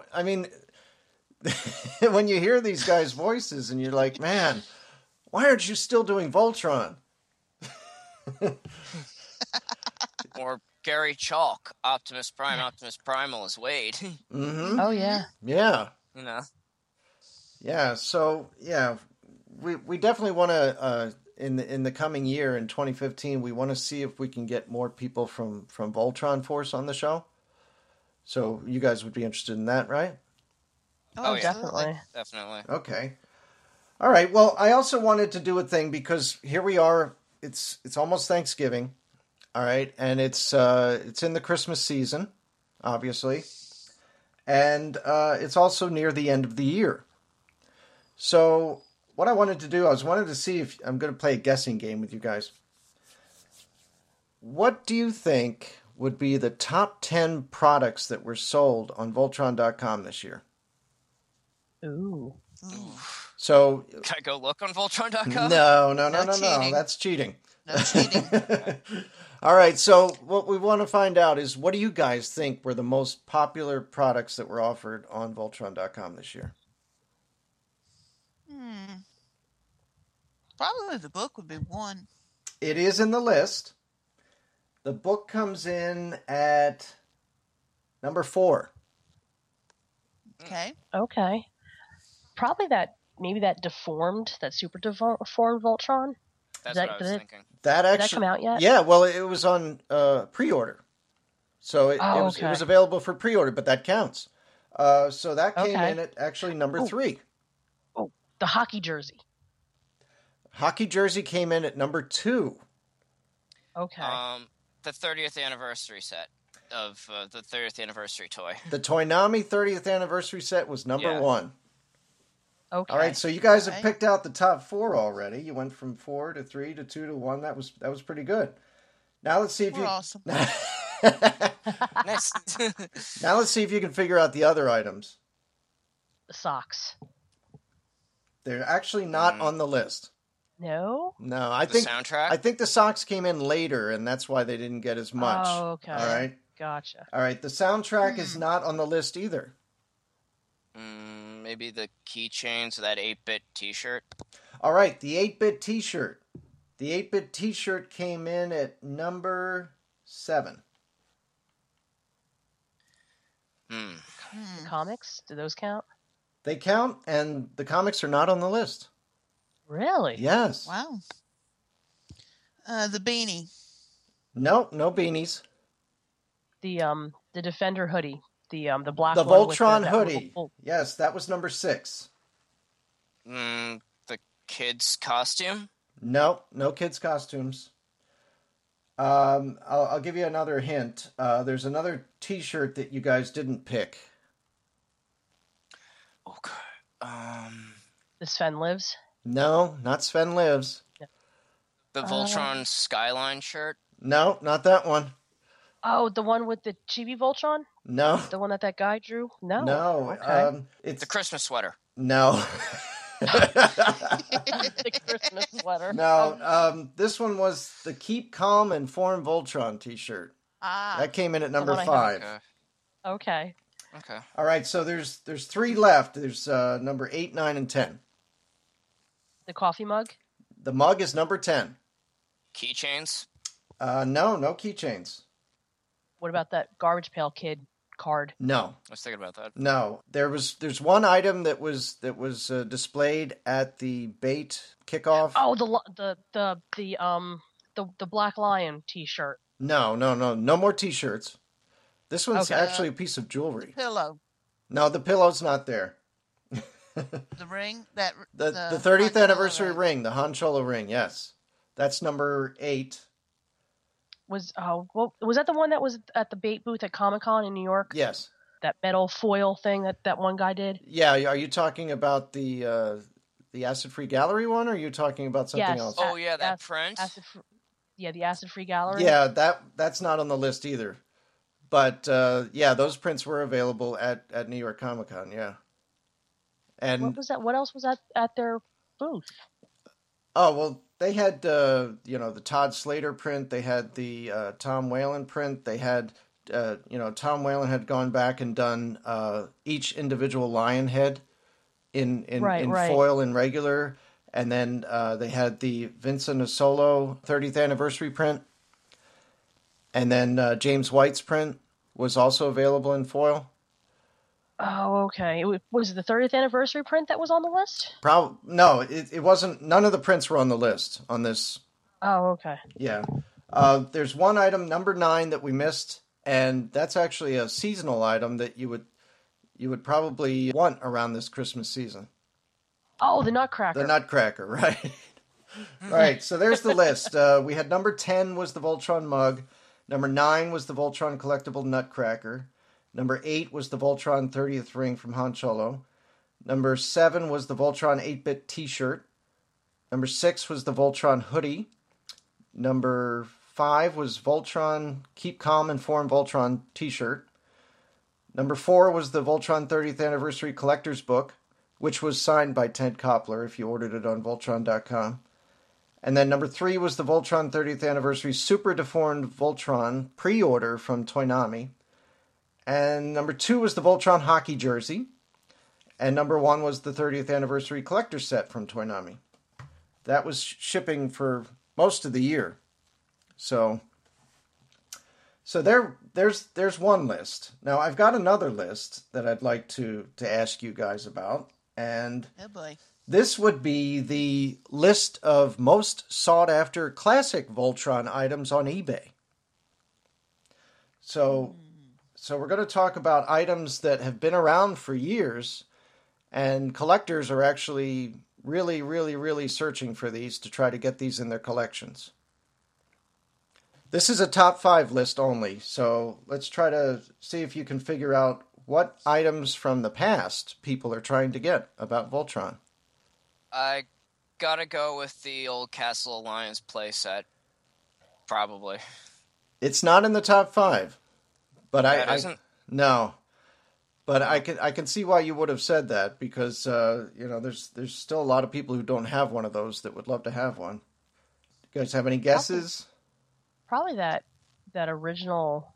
when you hear these guys' voices and you're like, man, why aren't you still doing Voltron? Or Gary Chalk, Optimus Prime. Optimus Primal is Wade. Mm-hmm. Oh yeah. Yeah. Yeah. So, yeah, we definitely want to, in the coming year, in 2015, we want to see if we can get more people from Voltron Force on the show. So you guys would be interested in that, right? Oh, yeah. Definitely. Definitely. Okay. All right. Well, I also wanted to do a thing because here we are. It's almost Thanksgiving. All right, and it's in the Christmas season, obviously, and it's also near the end of the year. So what I wanted to do, I wanted to see if I'm going to play a guessing game with you guys. What do you think would be the top 10 products that were sold on Voltron.com this year? Ooh. So Can I go look on Voltron.com? no. cheating. That's cheating. No cheating. All right, so what we want to find out is, what do you guys think were the most popular products that were offered on Voltron.com this year? Probably the book would be one. It is in the list. The book comes in at number 4. Okay. Okay. Probably that deformed, that super deformed Voltron. That's Did what I that- was did it- thinking. That Did that actually come out yet? Yeah, well, it was on pre-order, so it was okay. available for pre-order, but that counts. So that came Okay. in at actually number 3. Oh, the hockey jersey. Hockey jersey came in at number 2. Okay. The 30th anniversary set of the 30th anniversary toy. The Toynami 30th anniversary set was number Yeah. 1. okay. All right, so you guys have Okay. picked out the top 4 already. You went from 4 to 3 to 2 to 1. That was pretty good. Now let's see if We're you awesome. Next. now let's see if you can figure out the other items. The socks. They're actually not on the list. No? No, I The think soundtrack? I think the socks came in later, and that's why they didn't get as much. Oh, okay. All right. Gotcha. All right. The soundtrack is not on the list either. Maybe the keychains, that 8-bit T-shirt. All right. The 8-bit T-shirt. The 8-bit T-shirt came in at number 7. The comics? Do those count? They count, and the comics are not on the list. Really? Yes. Wow. The beanie. No beanies. The Defender hoodie. The black The one with Voltron that hoodie. little- Yes, that was number 6. The kid's costume. No kids' costumes. I'll give you another hint. There's another T-shirt that you guys didn't pick. Okay. The Sven Lives. No, not Sven Lives. The Voltron Skyline shirt. No, not that one. Oh, the one with the Chibi Voltron? No, The one that guy drew? No. no. Okay. It's The Christmas sweater. no, The Christmas sweater. no. This one was the Keep Calm and Form Voltron T-shirt. Ah. That came in at number one I have. 5. Okay. Okay. Okay. All right, so there's 3 left. There's number 8, 9, and 10. The coffee mug? The mug is number 10. Keychains. No keychains. What about that Garbage Pail Kid card? No. I was thinking about that. No, there's one item that was displayed at the bait kickoff. Oh, the Black Lion T-shirt. No more T-shirts. This one's Okay. actually a piece of jewelry. Pillow. No, the pillow's not there. The ring. That The Han 30th Solo anniversary ring. ring, the Han Solo ring. Yes, that's number 8. Was that the one that was at the bait booth at Comic-Con in New York? Yes. That metal foil thing that one guy did? Yeah. Are you talking about the Acid Free Gallery one, or are you talking about something Yes. else? Oh yeah, that Ac- print. the Acid Free Gallery. Yeah, that's not on the list either. But yeah, those prints were available at New York Comic Con. Yeah. And What was that? What else was at their booth? oh well, they had the Todd Slater print. They had the Tom Whalen print. They had Tom Whalen had gone back and done each individual lion head in Right. foil and regular, and then they had the Vincent Asolo 30th anniversary print, and then James White's print was also available in foil. Oh, okay. Was it the 30th anniversary print that was on the list? No, it wasn't. None of the prints were on the list on this. Oh, okay. Yeah. There's one item, number 9, that we missed, and that's actually a seasonal item that you would probably want around this Christmas season. Oh, the Nutcracker. The Nutcracker, right? Right. So there's the list. We had number 10 was the Voltron mug. Number 9 was the Voltron collectible Nutcracker. Number 8 was the Voltron 30th ring from Han Solo. Number 7 was the Voltron 8-bit T-shirt. Number 6 was the Voltron hoodie. Number 5 was Voltron Keep Calm and Form Voltron T-shirt. Number 4 was the Voltron 30th Anniversary Collector's Book, which was signed by Ted Koppler if you ordered it on Voltron.com. And then number 3 was the Voltron 30th Anniversary Super Deformed Voltron pre-order from Toynami. And number 2 was the Voltron hockey jersey. And number 1 was the 30th Anniversary Collector set from Toynami. That was shipping for most of the year. So there's one list. Now I've got another list that I'd like to ask you guys about. And Oh boy. this would be the list of most sought-after classic Voltron items on eBay. So we're going to talk about items that have been around for years, and collectors are actually really, really, really searching for these to try to get these in their collections. This is a top 5 list only, so let's try to see if you can figure out what items from the past people are trying to get about Voltron. I gotta go with the old Castle Alliance playset. Probably. It's not in the top 5, but That isn't? no. But I can see why you would have said that because there's still a lot of people who don't have one of those that would love to have one. You guys have any guesses? Probably that original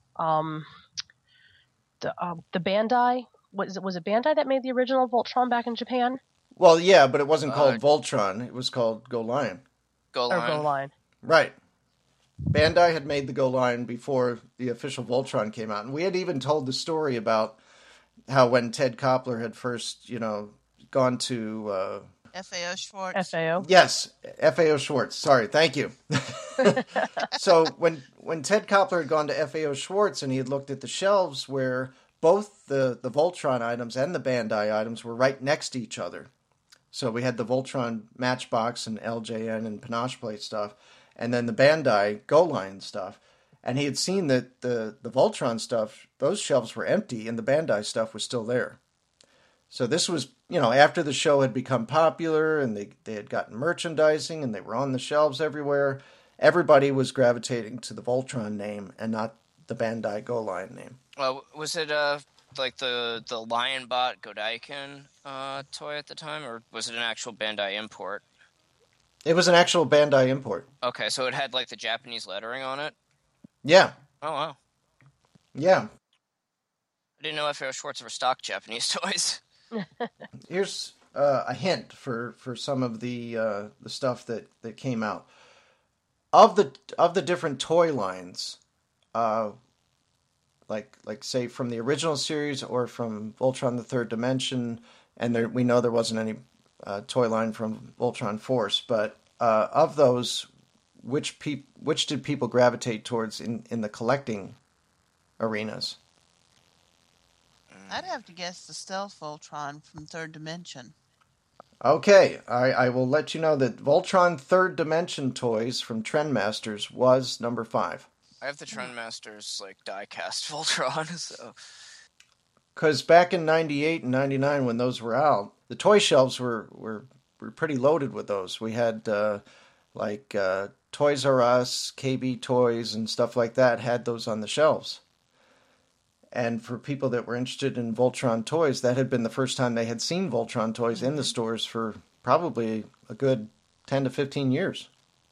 the Bandai was it Bandai that made the original Voltron back in Japan? Well, yeah, but it wasn't called Voltron. It was called Go Lion. Go Or Line. Go Line. Right. Bandai had made the Go Lion before the official Voltron came out. And we had even told the story about how when Ted Koppler had first, gone to... FAO Schwartz. FAO. Yes, FAO Schwartz. Sorry, thank you. So when Ted Koppler had gone to FAO Schwartz and he had looked at the shelves where both the Voltron items and the Bandai items were right next to each other. So we had the Voltron Matchbox and LJN and Panache Plate stuff, and then the Bandai Go Line stuff. And he had seen that the Voltron stuff, those shelves were empty, and the Bandai stuff was still there. So this was, after the show had become popular, and they had gotten merchandising, and they were on the shelves everywhere, everybody was gravitating to the Voltron name and not the Bandai Go Line name. Was it like the Lionbot Godaikin toy at the time, or was it an actual Bandai import? It was an actual Bandai import. Okay, so it had like the Japanese lettering on it? Yeah. Oh, wow. Yeah. I didn't know FAO Schwartz ever stocked Japanese toys. Here's a hint for some of the stuff that came out. Of the different toy lines, like say from the original series or from Voltron the Third Dimension, and we know there wasn't any toy line from Voltron Force, but of those, which did people gravitate towards in the collecting arenas? I'd have to guess the Stealth Voltron from Third Dimension. Okay, I will let you know that Voltron Third Dimension toys from Trendmasters was number 5. I have the Trendmasters like die-cast Voltron, so... Because back in 98 and 99 when those were out, the toy shelves were pretty loaded with those. We had Toys R Us, KB Toys, and stuff like that had those on the shelves. And for people that were interested in Voltron toys, that had been the first time they had seen Voltron toys in the stores for probably a good 10 to 15 years.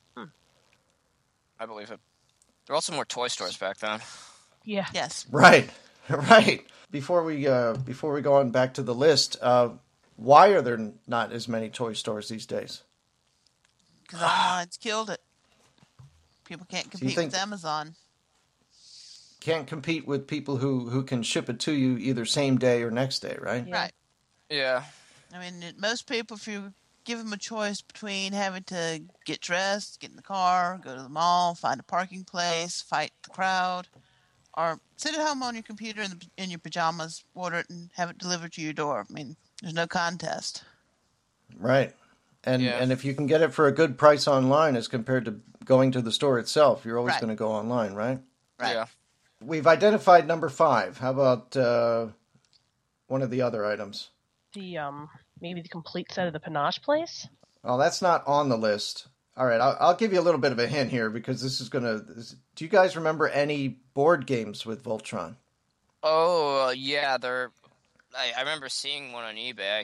I believe it. There were also more toy stores back then. Yeah. Yes. Right, right. Before we go on back to the list, why are there not as many toy stores these days? Because online's killed it. People can't compete think- with Amazon. Can't compete with people who can ship it to you either same day or next day, right? Yeah. Right. Yeah. I mean, most people, if you give them a choice between having to get dressed, get in the car, go to the mall, find a parking place, fight the crowd, or sit at home on your computer in your pajamas, order it, and have it delivered to your door. I mean, there's no contest. Right. And Yeah. and if you can get it for a good price online as compared to going to the store itself, you're always Right. going to go online, right? Right. Yeah. We've identified number 5. How about one of the other items? The maybe the complete set of the Panache Place. Oh, that's not on the list. All right, I'll give you a little bit of a hint here because this is going to... Do you guys remember any board games with Voltron? Oh, yeah, I remember seeing one on eBay.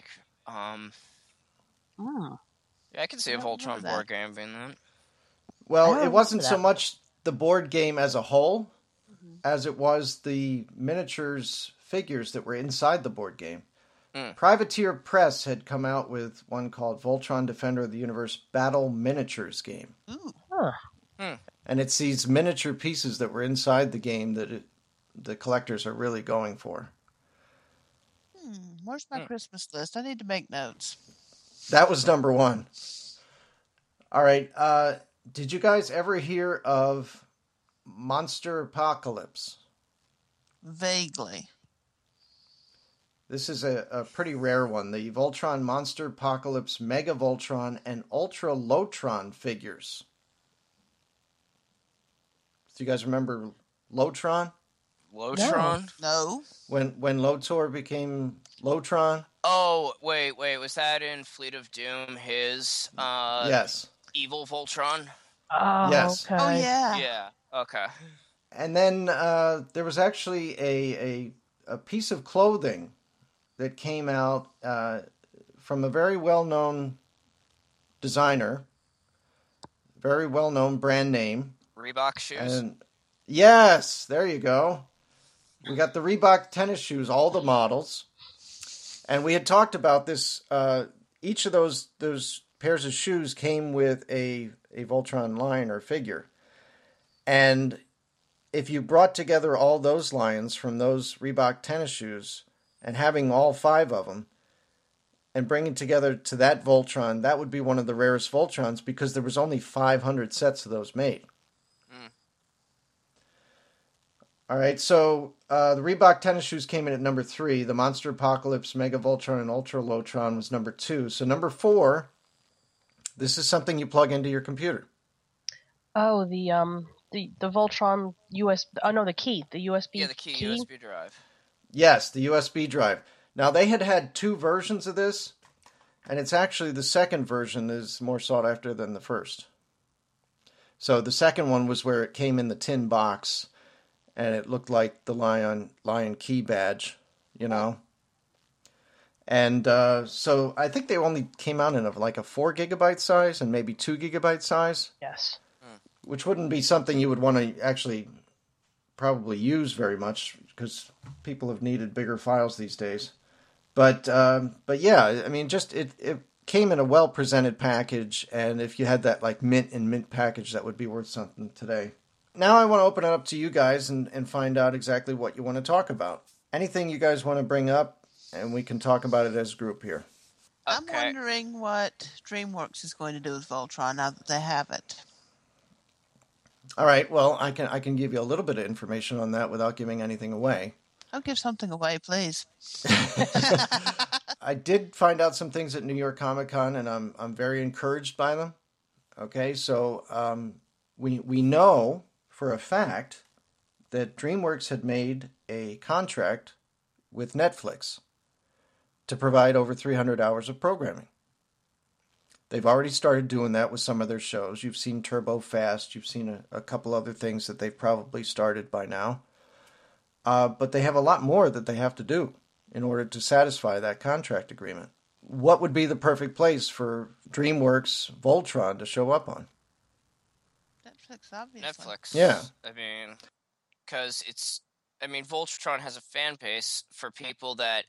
Yeah, I can see a don't remember Voltron that. board game being that. Well, I it wasn't remember so that. much the board game as a whole as it was the miniatures figures that were inside the board game. Privateer Press had come out with one called Voltron Defender of the Universe Battle Miniatures game. Ooh. Huh. And it's these miniature pieces that were inside the game that the collectors are really going for. Where's my Christmas list? I need to make notes. That was number 1. All right. Did you guys ever hear of Monster Apocalypse? Vaguely. This is a pretty rare one. The Voltron Monster Apocalypse Mega Voltron and Ultra Lotron figures. Do you guys remember Lotron? Lotron? No. When Lotor became Lotron? Oh, wait, was that in Fleet of Doom, his Yes. evil Voltron? Oh, Yes. okay. Oh, yeah. Yeah, okay. And then there was actually a piece of clothing that came out from a very well-known designer, very well-known brand name. Reebok shoes. And yes, there you go. We got the Reebok tennis shoes, all the models. And we had talked about this. Each of those pairs of shoes came with a Voltron line or figure. And if you brought together all those lines from those Reebok tennis shoes and having all 5 of them and bringing together to that Voltron, that would be one of the rarest Voltrons because there was only 500 sets of those made. All right, so the Reebok tennis shoes came in at number 3. The Monster Apocalypse, Mega Voltron, and Ultra Lotron was number 2. So number 4, this is something you plug into your computer. Oh, the Voltron USB. Oh no, the key, the USB. Yeah, the key USB drive. Yes, the USB drive. Now they had 2 versions of this, and it's actually the second version is more sought after than the first. So the second one was where it came in the tin box. And it looked like the Lion Key badge, you know. And so I think they only came out in like a 4 gigabyte size and maybe 2 gigabyte size. Yes. Which wouldn't be something you would want to actually probably use very much because people have needed bigger files these days. But yeah, I mean, just it came in a well presented package, and if you had that like mint package, that would be worth something today. Now I want to open it up to you guys and find out exactly what you want to talk about. Anything you guys want to bring up, and we can talk about it as a group here. I'm wondering what DreamWorks is going to do with Voltron now that they have it. All right, well, I can give you a little bit of information on that without giving anything away. Oh, give something away, please. I did find out some things at New York Comic Con, and I'm very encouraged by them. Okay, so we know for a fact that DreamWorks had made a contract with Netflix to provide over 300 hours of programming. They've already started doing that with some of their shows. You've seen Turbo Fast. You've seen a couple other things that they've probably started by now. But they have a lot more that they have to do in order to satisfy that contract agreement. What would be the perfect place for DreamWorks Voltron to show up on? Netflix, obviously. Netflix. Yeah. I mean, because Voltron has a fan base for people that,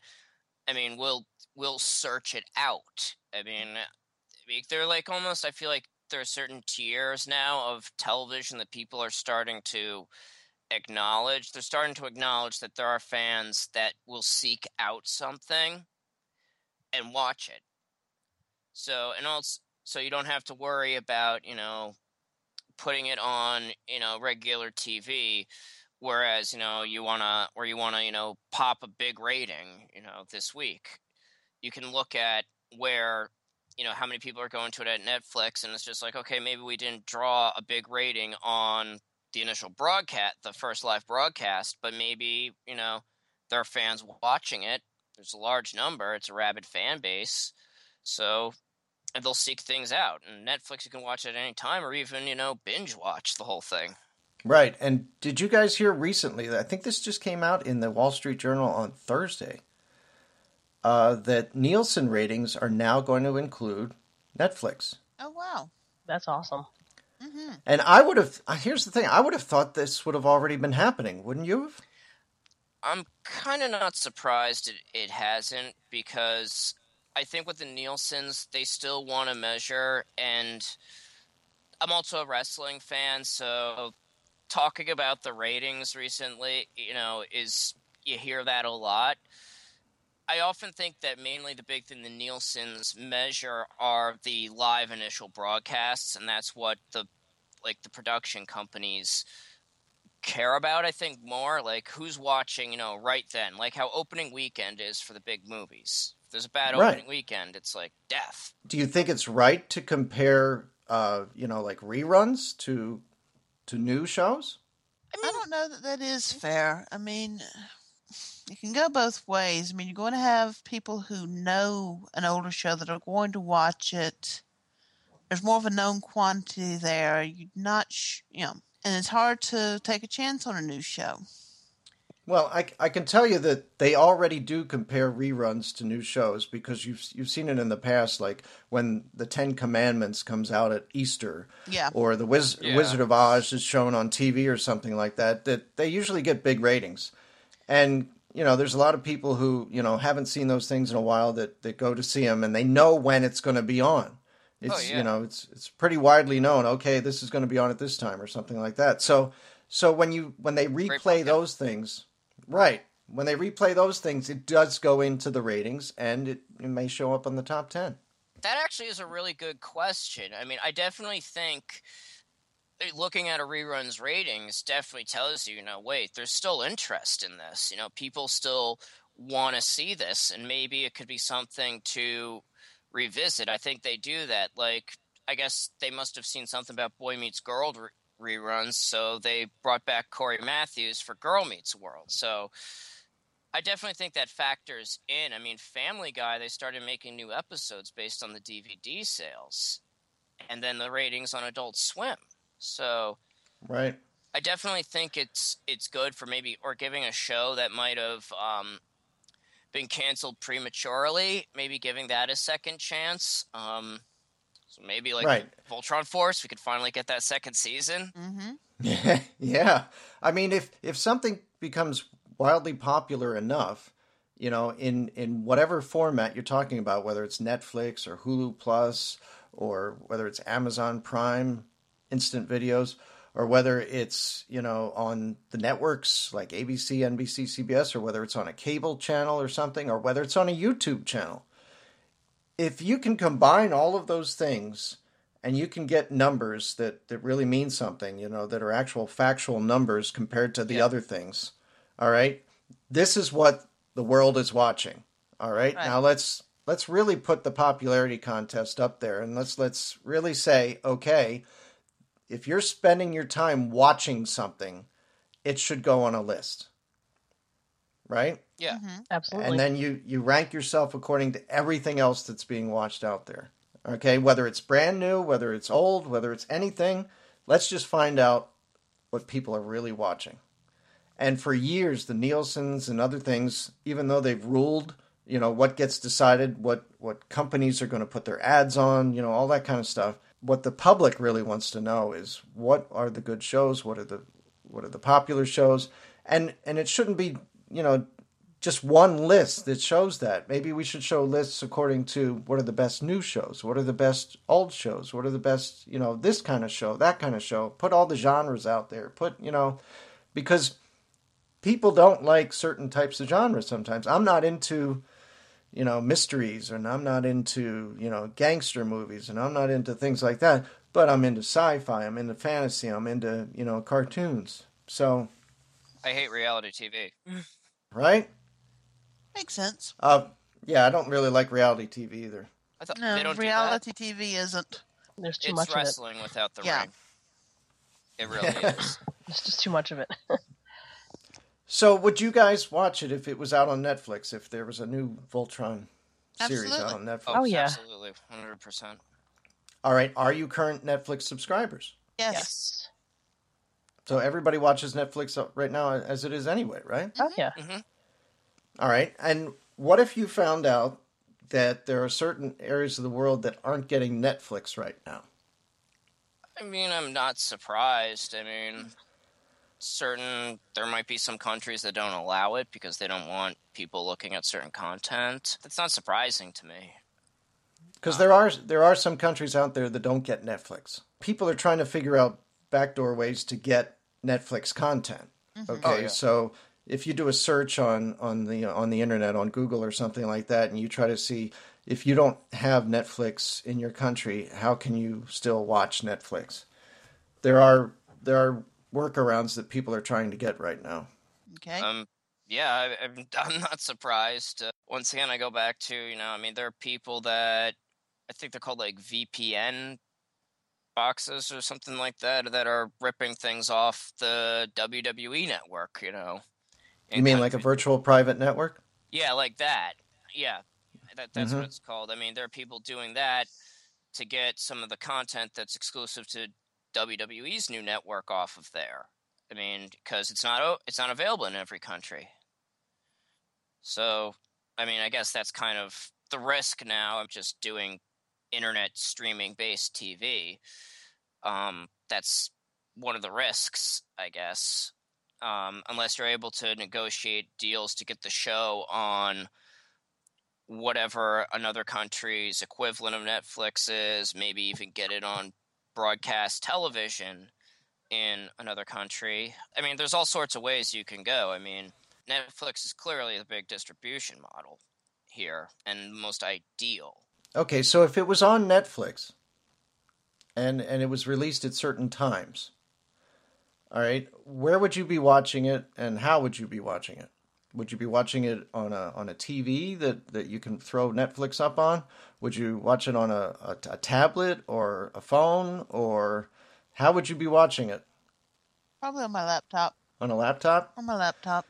will search it out. I mean, they're like almost, I feel like there are certain tiers now of television that people are starting to acknowledge. They're starting to acknowledge that there are fans that will seek out something and watch it. So you don't have to worry about, putting it on, regular TV, whereas, you want to pop a big rating, this week. You can look at where, how many people are going to it at Netflix, and it's just like, okay, maybe we didn't draw a big rating on the initial broadcast, the first live broadcast, but maybe, there are fans watching it. There's a large number. It's a rabid fan base. So and they'll seek things out. And Netflix, you can watch it at any time or even, binge watch the whole thing. Right. And did you guys hear recently, I think this just came out in the Wall Street Journal on Thursday, that Nielsen ratings are now going to include Netflix. Oh, wow. That's awesome. Mm-hmm. And here's the thing, I would have thought this would have already been happening, wouldn't you have? I'm kind of not surprised it hasn't, because I think with the Nielsen's, they still want to measure, and I'm also a wrestling fan, so talking about the ratings recently, you hear that a lot. I often think that mainly the big thing the Nielsen's measure are the live initial broadcasts, and that's what the production companies care about, I think, more. Like, who's watching, right then. Like how opening weekend is for the big movies. If there's a bad opening weekend, it's like death. Do you think it's right to compare, like reruns to new shows? I don't know that is fair. I mean, it can go both ways. I mean, you're going to have people who know an older show that are going to watch it. There's more of a known quantity there. You're not, and it's hard to take a chance on a new show. Well, I can tell you that they already do compare reruns to new shows because you've seen it in the past, like when the Ten Commandments comes out at Easter, Yeah. or the Yeah. Wizard of Oz is shown on TV or something like that. That they usually get big ratings, and there's a lot of people who haven't seen those things in a while that go to see them, and they know when it's going to be on. It's yeah. it's pretty widely known. Okay, this is going to be on at this time or something like that. So when they replay point, yeah. those things. Right. When they replay those things, it does go into the ratings, and it may show up on the top 10. That actually is a really good question. I mean, I definitely think looking at a rerun's ratings definitely tells you, wait, there's still interest in this. People still want to see this, and maybe it could be something to revisit. I think they do that. Like, I guess they must have seen something about Boy Meets Girl reruns, so they brought back Corey Matthews for Girl Meets World. So I definitely think that factors in. I mean, Family Guy, they started making new episodes based on the DVD sales, and then the ratings on Adult Swim. So Right. I definitely think it's good for maybe, or giving a show that might have been canceled prematurely, maybe giving that a second chance. So maybe like Right. Voltron Force, we could finally get that second season. Mm-hmm. Yeah. I mean, if something becomes wildly popular enough, in whatever format you're talking about, whether it's Netflix or Hulu Plus, or whether it's Amazon Prime instant videos, or whether it's, on the networks like ABC, NBC, CBS, or whether it's on a cable channel or something, or whether it's on a YouTube channel. If you can combine all of those things and you can get numbers that really mean something, that are actual factual numbers compared to the other things, all right, this is what the world is watching. All right. Right. Now let's really put the popularity contest up there, and let's really say, okay, if you're spending your time watching something, it should go on a list. Right? Yeah. Absolutely. And then you rank yourself according to everything else that's being watched out there. Okay, whether it's brand new, whether it's old, whether it's anything, let's just find out what people are really watching. And for years, the Nielsen's and other things, even though they've ruled, what gets decided, what companies are going to put their ads on, all that kind of stuff. What the public really wants to know is, what are the good shows? What are the popular shows? And it shouldn't be, just one list that shows that. Maybe we should show lists according to what are the best new shows, what are the best old shows, what are the best, this kind of show, that kind of show. Put all the genres out there. Because people don't like certain types of genres sometimes. I'm not into, mysteries, and I'm not into, gangster movies, and I'm not into things like that. But I'm into sci-fi, I'm into fantasy, I'm into, cartoons. So, I hate reality TV. right? Makes sense. Yeah, I don't really like reality TV either. I thought No, they don't reality TV isn't. There's too do that. much It's of it. wrestling without the Yeah. ring. It really is. There's just too much of it. So, would you guys watch it if it was out on Netflix? If there was a new Voltron series out on Netflix? Oh, yeah. Absolutely. 100%. All right. Are you current Netflix subscribers? Yes. So everybody watches Netflix right now as it is anyway, right? Oh yeah. All right. And what if you found out that there are certain areas of the world that aren't getting Netflix right now? I mean, I'm not surprised. I mean, there might be some countries that don't allow it because they don't want people looking at certain content. That's not surprising to me. Because there are some countries out there that don't get Netflix. People are trying to figure out backdoor ways to get Netflix content. Okay, Oh, yeah. so if you do a search on the internet, on Google or something like that, and you try to see if you don't have Netflix in your country, how can you still watch Netflix? There are workarounds that people are trying to get right now. Okay. Yeah, I'm not surprised. Once again, I go back to, I mean, there are people that, I think they're called like VPN boxes or something like that are ripping things off the WWE network, You mean like a virtual private network? Yeah, like that. Yeah, that's what it's called. I mean, there are people doing that to get some of the content that's exclusive to WWE's new network off of there. I mean, because it's not available in every country. So, I mean, I guess that's kind of the risk now of just doing internet streaming-based TV. That's one of the risks, I guess. Unless you're able to negotiate deals to get the show on whatever another country's equivalent of Netflix is, maybe even get it on broadcast television in another country. I mean, there's all sorts of ways you can go. I mean, Netflix is clearly the big distribution model here and most ideal. Okay, so if it was on Netflix and it was released at certain times, all right, where would you be watching it and how would you be watching it? Would you be watching it on a TV that you can throw Netflix up on? Would you watch it on a tablet or a phone, or how would you be watching it? Probably on my laptop. On a laptop? On my laptop.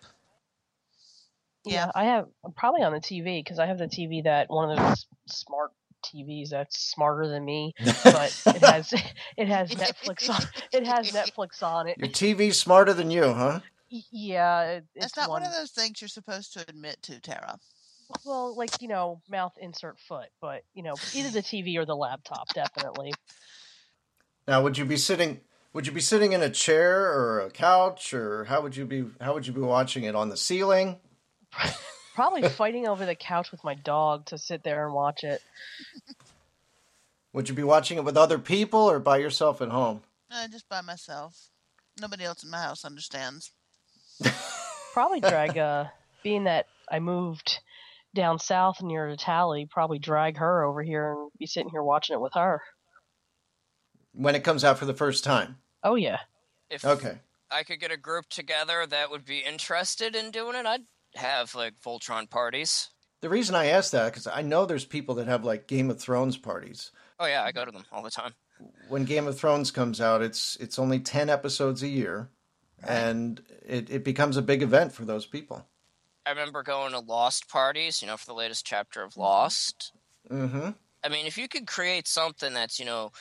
Yeah, I have probably on the TV because I have the TV that one of those smart TVs that's smarter than me, but it has Netflix on. It has Netflix on it. Your TV's smarter than you, huh? Yeah, it's That's not one of those things you're supposed to admit to, Tara. Well, like, mouth insert foot, but either the TV or the laptop, definitely. Now, would you be sitting in a chair or a couch, or how would you be watching it, on the ceiling? Probably fighting over the couch with my dog to sit there and watch it. Would you be watching it with other people or by yourself at home? Just by myself. Nobody else in my house understands. Probably drag, being that I moved down south near Italy, probably drag her over here and be sitting here watching it with her. When it comes out for the first time? Oh, yeah. If Okay. I could get a group together that would be interested in doing it, I'd have, like, Voltron parties. The reason I ask that, because I know there's people that have, like, Game of Thrones parties. Oh, yeah, I go to them all the time. When Game of Thrones comes out, it's only 10 episodes a year, and it becomes a big event for those people. I remember going to Lost parties, for the latest chapter of Lost. Mm-hmm. I mean, if you could create something that's,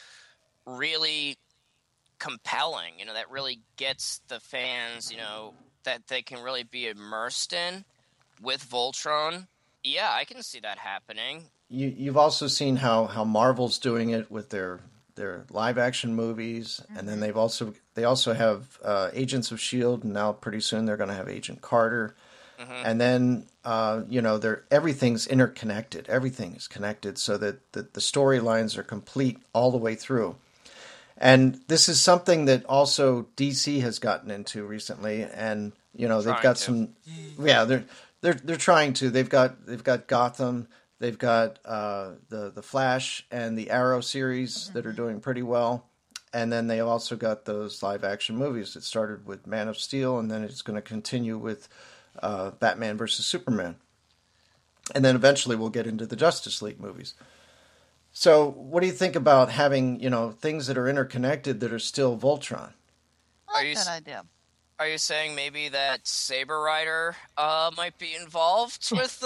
really compelling, that really gets the fans, that they can really be immersed in with Voltron, yeah, I can see that happening. You've also seen how Marvel's doing it with their live action movies, and then they also have Agents of S.H.I.E.L.D., and now pretty soon they're going to have Agent Carter. Mm-hmm. And then everything's interconnected. Everything is connected so that the storylines are complete all the way through. And this is something that also DC has gotten into recently, and they've got some. Yeah, they're trying to. They've got Gotham. They've got the Flash and the Arrow series that are doing pretty well, and then they also got those live action movies. It started with Man of Steel, and then it's going to continue with Batman versus Superman, and then eventually we'll get into the Justice League movies. So, what do you think about having things that are interconnected that are still Voltron? I like that idea. Are you saying maybe that Saber Rider might be involved with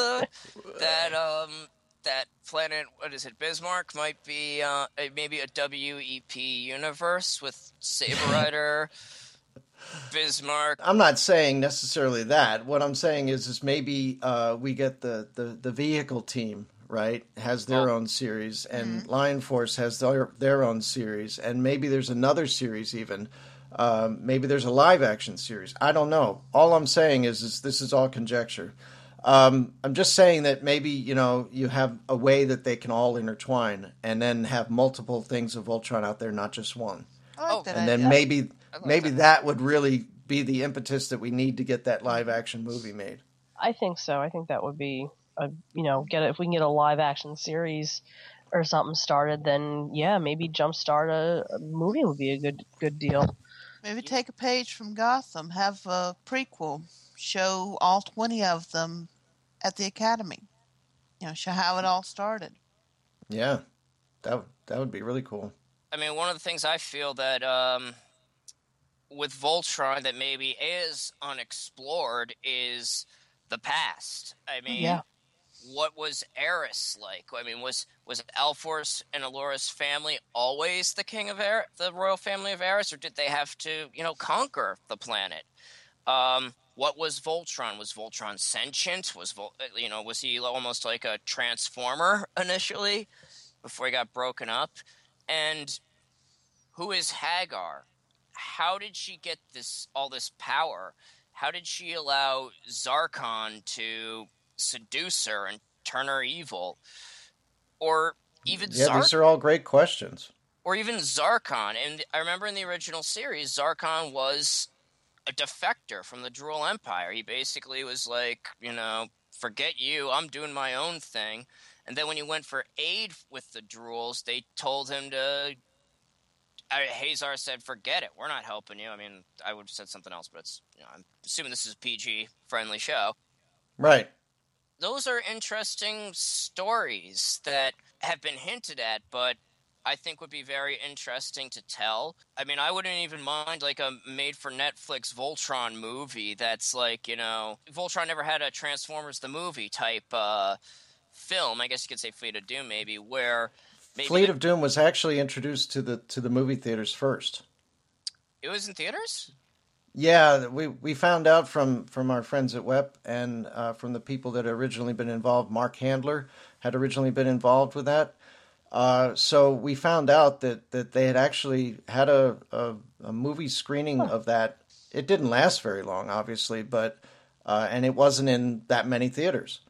that planet? What is it? Bismarck might be maybe a WEP universe with Saber Rider, Bismarck. I'm not saying necessarily that. What I'm saying is maybe we get the vehicle team, right, has their own series, and Lion Force has their own series, and maybe there's another series even. Maybe there's a live action series. I don't know. All I'm saying is this is all conjecture. I'm just saying that maybe, you have a way that they can all intertwine and then have multiple things of Voltron out there, not just one. I like that and idea. then maybe that would really be the impetus that we need to get that live action movie made. I think so. I think that would be, if we can get a live action series or something started, then yeah, maybe jumpstart a movie would be a good deal. Maybe take a page from Gotham, have a prequel, show all 20 of them at the Academy. Show how it all started. Yeah, that would be really cool. I mean, one of the things I feel that with Voltron that maybe is unexplored is the past. I mean, what was Eris like? I mean, was Alfor's and Alora's family always the king of the royal family of Eris, or did they have to, conquer the planet? What was Voltron? Was Voltron sentient? Was he almost like a transformer initially before he got broken up? And who is Hagar? How did she get all this power? How did she allow Zarkon to seduce her and turn her evil? Or even these are all great questions. Or even Zarkon. And I remember in the original series, Zarkon was a defector from the Drul Empire. He basically was like, forget you, I'm doing my own thing. And then when he went for aid with the Druls, they told him to... Hazar said, forget it, we're not helping you. I mean, I would have said something else, but it's, I'm assuming this is a PG-friendly show. Right. Those are interesting stories that have been hinted at, but I think would be very interesting to tell. I mean, I wouldn't even mind like a made-for-Netflix Voltron movie that's like, Voltron never had a Transformers the movie type film. I guess you could say Fleet of Doom maybe, where... Fleet of Doom was actually introduced to the movie theaters first. It was in theaters? Yeah, we found out from our friends at WEP and from the people that had originally been involved. Mark Handler had originally been involved with that. So we found out that they had actually had a movie screening of that. It didn't last very long, obviously, but and it wasn't in that many theaters.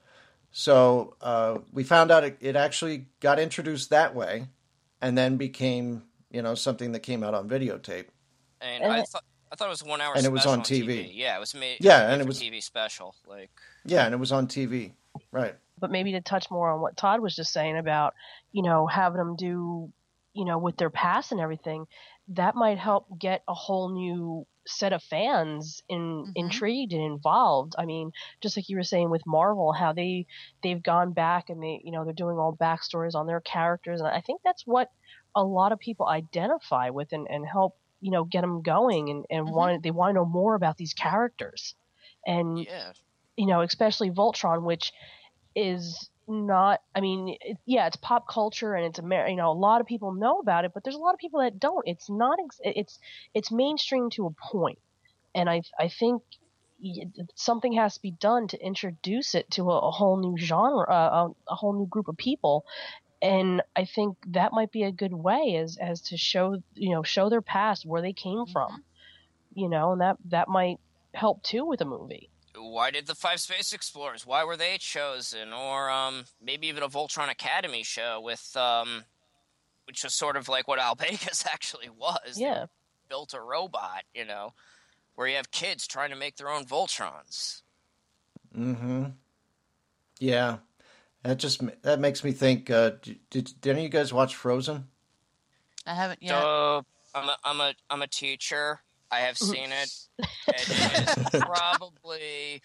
So we found out it actually got introduced that way, and then became something that came out on videotape. And I thought it was a 1 hour and special it was on TV. Yeah, it was made. Yeah, and it was TV special. and it was on TV, right? But maybe to touch more on what Todd was just saying about having them do with their past and everything, that might help get a whole new set of fans intrigued and involved. I mean, just like you were saying with Marvel, how they've gone back and they're doing all backstories on their characters, and I think that's what a lot of people identify with and help get them going and they want to know more about these characters, and especially Voltron, which is not, I mean, it's pop culture and it's a lot of people know about it, but there's a lot of people that don't. It's not it's mainstream to a point, and I think something has to be done to introduce it to a whole new genre, a whole new group of people, and I think that might be a good way as to show their past, where they came from, and that might help too with a movie. Why did the 5 Space Explorers? Why were they chosen? Or maybe even a Voltron Academy show with, which was sort of like what Albegas actually was. Yeah, they built a robot, where you have kids trying to make their own Voltrons. Mm-hmm. Yeah, that makes me think. Did any of you guys watch Frozen? I haven't yet. So I'm a teacher. I have seen it. It is probably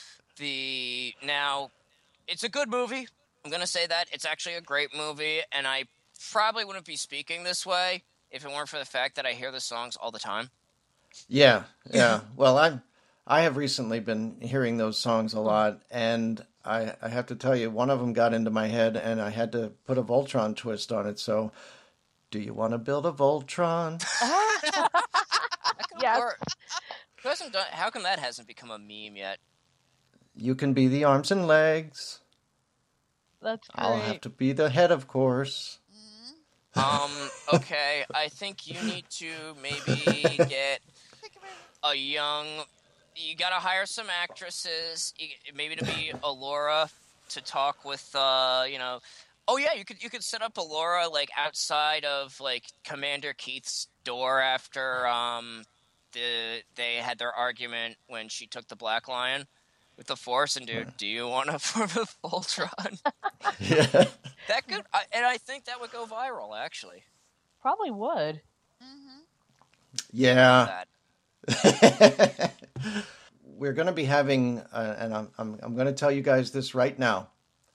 it's a good movie. I'm going to say that. It's actually a great movie, and I probably wouldn't be speaking this way if it weren't for the fact that I hear the songs all the time. Yeah. Well, I have recently been hearing those songs a lot, and I have to tell you, one of them got into my head, and I had to put a Voltron twist on it. So, do you want to build a Voltron? Yeah. How come that hasn't become a meme yet? You can be the arms and legs. That's great. I'll have to be the head, of course. Okay, I think you need to maybe get you gotta hire some actresses, maybe to be Alora, to talk with, Oh yeah, you could set up Alora, like, outside of, like, Commander Keith's door after, they had their argument when she took the Black Lion with the Force, and do you want to form a Voltron? Yeah. That could, and I think that would go viral, actually. Probably would. Yeah. We're going to be having, and I'm going to tell you guys this right now.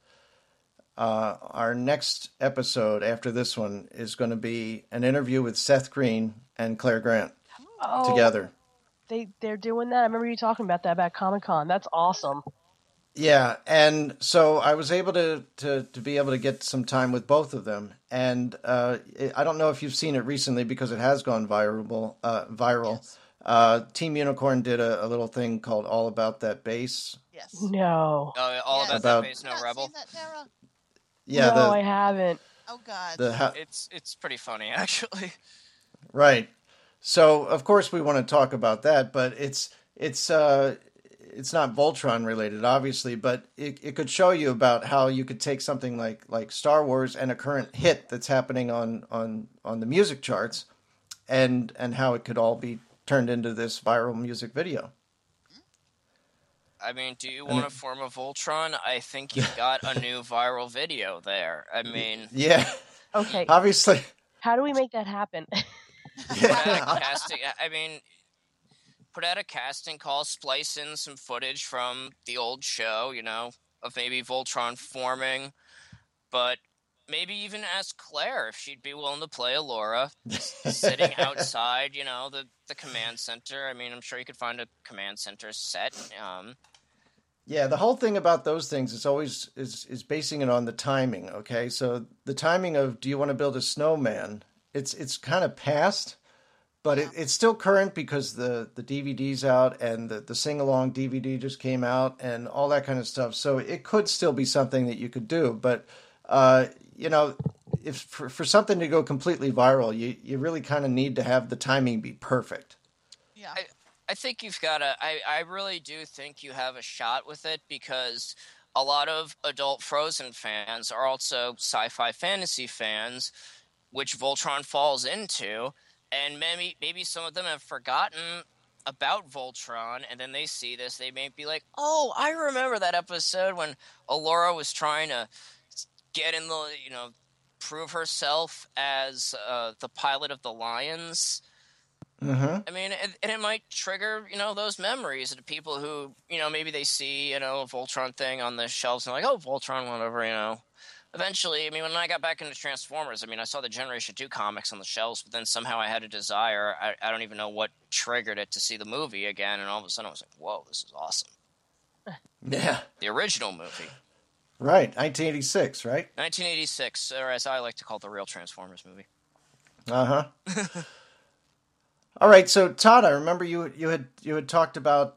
Our next episode after this one is going to be an interview with Seth Green and Claire Grant together. They're doing that. I remember you talking about that about Comic-Con. That's awesome. Yeah, and so I was able to be able to get some time with both of them, and I don't know if you've seen it recently because it has gone viral. Yes. Team Unicorn did a little thing called All About That Bass. Yes. No. All Yes. about About- that bass, no Not rebel. seen that, Tara? Yeah, No, I haven't. Oh God. It's pretty funny actually. right. So of course we want to talk about that, but it's not Voltron related, obviously, but it could show you about how you could take something like Star Wars and a current hit that's happening on the music charts, and how it could all be turned into this viral music video. I mean, do you want to form a Voltron? I think you've got a new viral video there. I mean, Yeah, Okay. obviously. How do we make that happen? put out a casting. I mean, put out a casting call, splice in some footage from the old show, of maybe Voltron forming, but maybe even ask Claire if she'd be willing to play Allura, sitting outside, the command center. I mean, I'm sure you could find a command center set. Yeah, the whole thing about those things is always is basing it on the timing. Okay, so the timing of do you want to build a snowman? It's kind of past, but it's still current because the DVD's out and the sing along DVD just came out and all that kind of stuff. So it could still be something that you could do, but if for something to go completely viral, you really kind of need to have the timing be perfect. Yeah. I think you've got to. I really do think you have a shot with it because a lot of adult Frozen fans are also sci-fi fantasy fans, which Voltron falls into, and maybe some of them have forgotten about Voltron, and then they see this, they may be like, "Oh, I remember that episode when Allura was trying to get in the prove herself as the pilot of the Lions." Mm-hmm. I mean, and it might trigger, those memories to people who, maybe they see, a Voltron thing on the shelves and they're like, oh, Voltron, whatever, Eventually, I mean, when I got back into Transformers, I mean, I saw the Generation 2 comics on the shelves, but then somehow I had a desire. I don't even know what triggered it to see the movie again, and all of a sudden I was like, whoa, this is awesome. Yeah. The original movie. Right, 1986, right? 1986, or as I like to call it, the real Transformers movie. Uh-huh. All right, so Todd, I remember you had talked about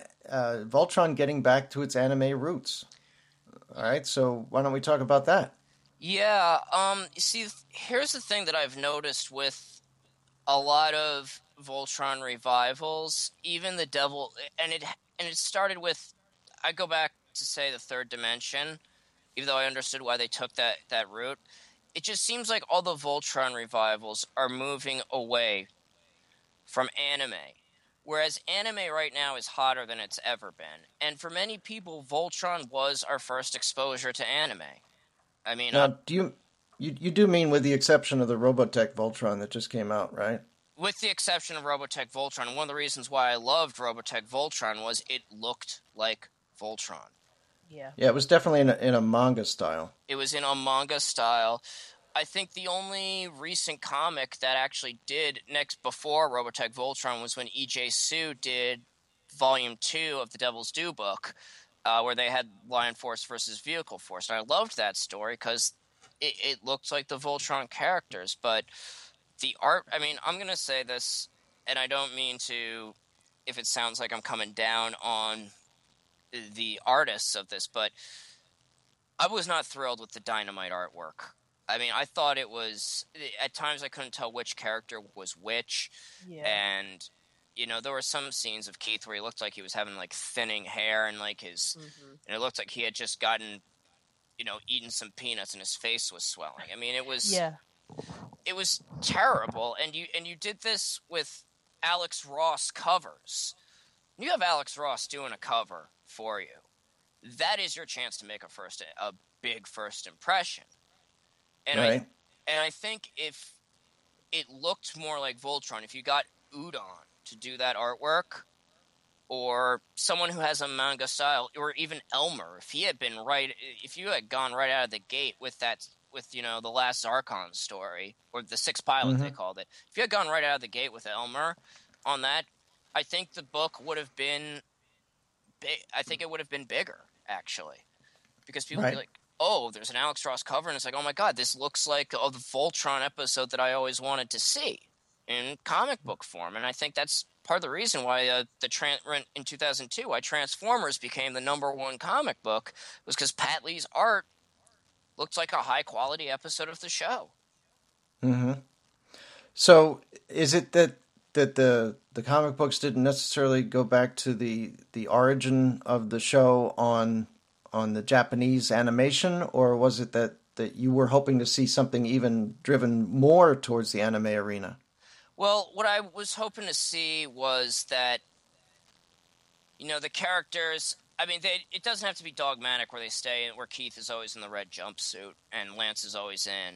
Voltron getting back to its anime roots. All right, so why don't we talk about that? Yeah, you see, here's the thing that I've noticed with a lot of Voltron revivals, even the Devil, and it started with, I go back to say the Third Dimension, even though I understood why they took that route. It just seems like all the Voltron revivals are moving away from anime, whereas anime right now is hotter than it's ever been. And for many people, Voltron was our first exposure to anime. I mean, Now, do you do mean with the exception of the Robotech Voltron that just came out, right? with the exception of Robotech Voltron, one of the reasons why I loved Robotech Voltron was it looked like Voltron. Yeah. Yeah, it was definitely in a manga style. It was in a manga style. I think the only recent comic that actually did next before Robotech Voltron was when E.J. Sue did Volume 2 of the Devil's Due book, where they had Lion Force versus Vehicle Force. And I loved that story because it looked like the Voltron characters. But the art, I mean, I'm going to say this, and I don't mean to, if it sounds like I'm coming down on the artists of this, but I was not thrilled with the Dynamite artwork. I mean, I thought it was, at times I couldn't tell which character was which, and, you know, there were some scenes of Keith where he looked like he was having, like, thinning hair, and, like, his, and it looked like he had just gotten, you know, eaten some peanuts and his face was swelling. I mean, it was, it was terrible, and you did this with Alex Ross covers. You have Alex Ross doing a cover for you. That is your chance to make a big first impression. And Right. I think if it looked more like Voltron, if you got Udon to do that artwork, or someone who has a manga style, or even Elmer, if you had gone right out of the gate with you know, the last Zarkon story, or the Sixth Pilot they called it, if you had gone right out of the gate with Elmer on that, I think the book would have been big. I think it would have been bigger. actually, because people Right. be like, oh, there's an Alex Ross cover, and it's like, oh my god, this looks like the Voltron episode that I always wanted to see in comic book form. And I think that's part of the reason why in 2002, why Transformers became the #1 comic book, was because Pat Lee's art looked like a high quality episode of the show. Mm-hmm. So is it that the comic books didn't necessarily go back to the origin of the show on the Japanese animation, or was it that you were hoping to see something even driven more towards the anime arena? Well, what I was hoping to see was that, the characters. I mean, it doesn't have to be dogmatic where they stay in, where Keith is always in the red jumpsuit and Lance is always in,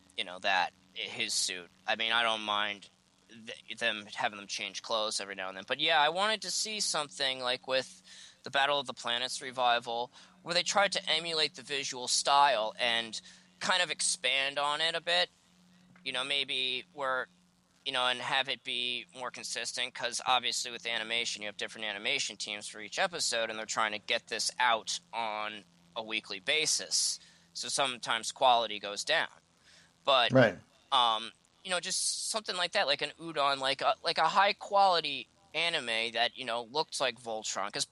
his suit. I mean, I don't mind them having them change clothes every now and then. But yeah, I wanted to see something like with the Battle of the Planets revival, where they tried to emulate the visual style and kind of expand on it a bit. Maybe where, and have it be more consistent, because obviously with animation, you have different animation teams for each episode, and they're trying to get this out on a weekly basis. So sometimes quality goes down. But, Right. Just something like that, like an Udon, like a high quality anime that, looked like Voltron. Because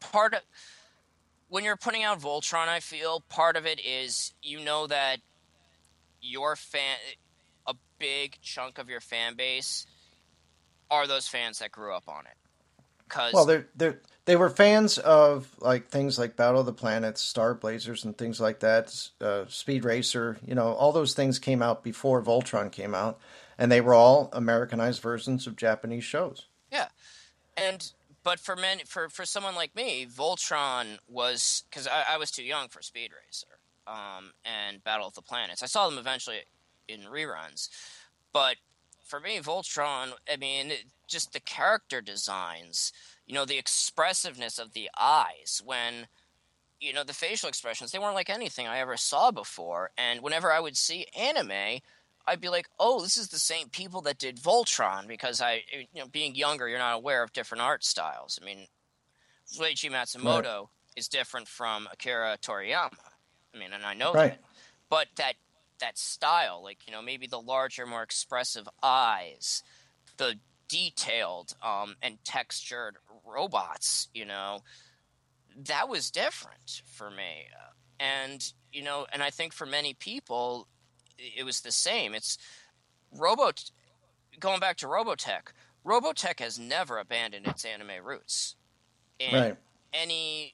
when you're putting out Voltron, I feel part of it is, that your a big chunk of your fan base are those fans that grew up on it. Well, they were fans of like things like Battle of the Planets, Star Blazers, and things like that. Speed Racer, all those things came out before Voltron came out, and they were all Americanized versions of Japanese shows. Yeah, but for someone like me, Voltron was, because I was too young for Speed Racer, and Battle of the Planets. I saw them eventually in reruns, but for me, Voltron, I mean, just the character designs, the expressiveness of the eyes, when, the facial expressions, they weren't like anything I ever saw before. And whenever I would see anime, I'd be like, oh, this is the same people that did Voltron, because being younger, you're not aware of different art styles. I mean, Leiji Matsumoto is different from Akira Toriyama. I mean, and I know Right. that. But that style, like, maybe the larger, more expressive eyes, the detailed and textured robots, that was different for me. And I think for many people, it was the same. It's going back to Robotech. Robotech has never abandoned its anime roots in Right. any,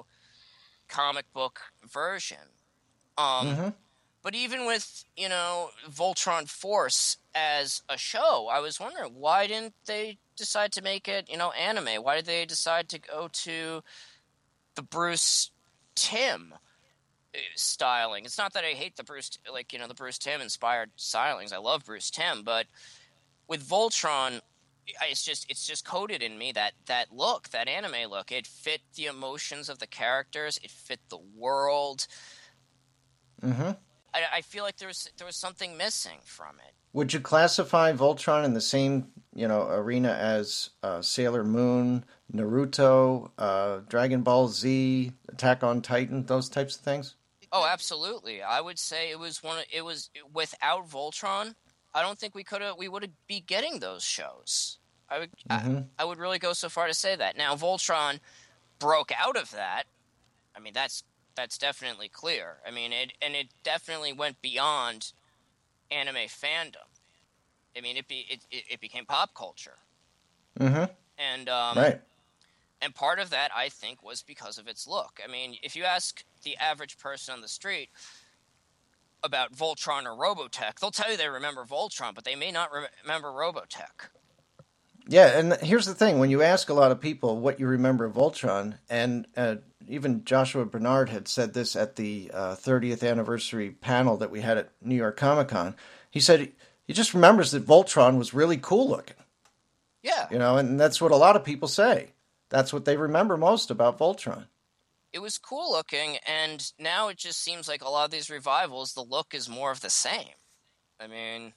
comic book version. Mm-hmm. But even with, Voltron Force as a show, I was wondering, why didn't they decide to make it, anime? Why did they decide to go to the Bruce Timm styling? It's not that I hate the Bruce Timm inspired stylings. I love Bruce Timm, but with Voltron, it's just coded in me that look, that anime look. It fit the emotions of the characters. It fit the world. Mm-hmm. I feel like there was something missing from it. Would you classify Voltron in the same, arena as Sailor Moon, Naruto, Dragon Ball Z, Attack on Titan, those types of things? Oh, absolutely. I would say it was without Voltron, I don't think we would be getting those shows. I would really go so far to say that. Now, Voltron broke out of that. I mean, that's definitely clear. I mean, it definitely went beyond anime fandom. I mean, it became pop culture. Mm-hmm. And Right. and part of that, I think, was because of its look. I mean, if you ask the average person on the street about Voltron or Robotech, they'll tell you they remember Voltron, but they may not remember Robotech. Yeah, and here's the thing. When you ask a lot of people what you remember of Voltron, and even Joshua Bernard had said this at the 30th anniversary panel that we had at New York Comic Con, he said he just remembers that Voltron was really cool looking. Yeah. And that's what a lot of people say. That's what they remember most about Voltron. It was cool looking, and now it just seems like a lot of these revivals, the look is more of the same. I mean,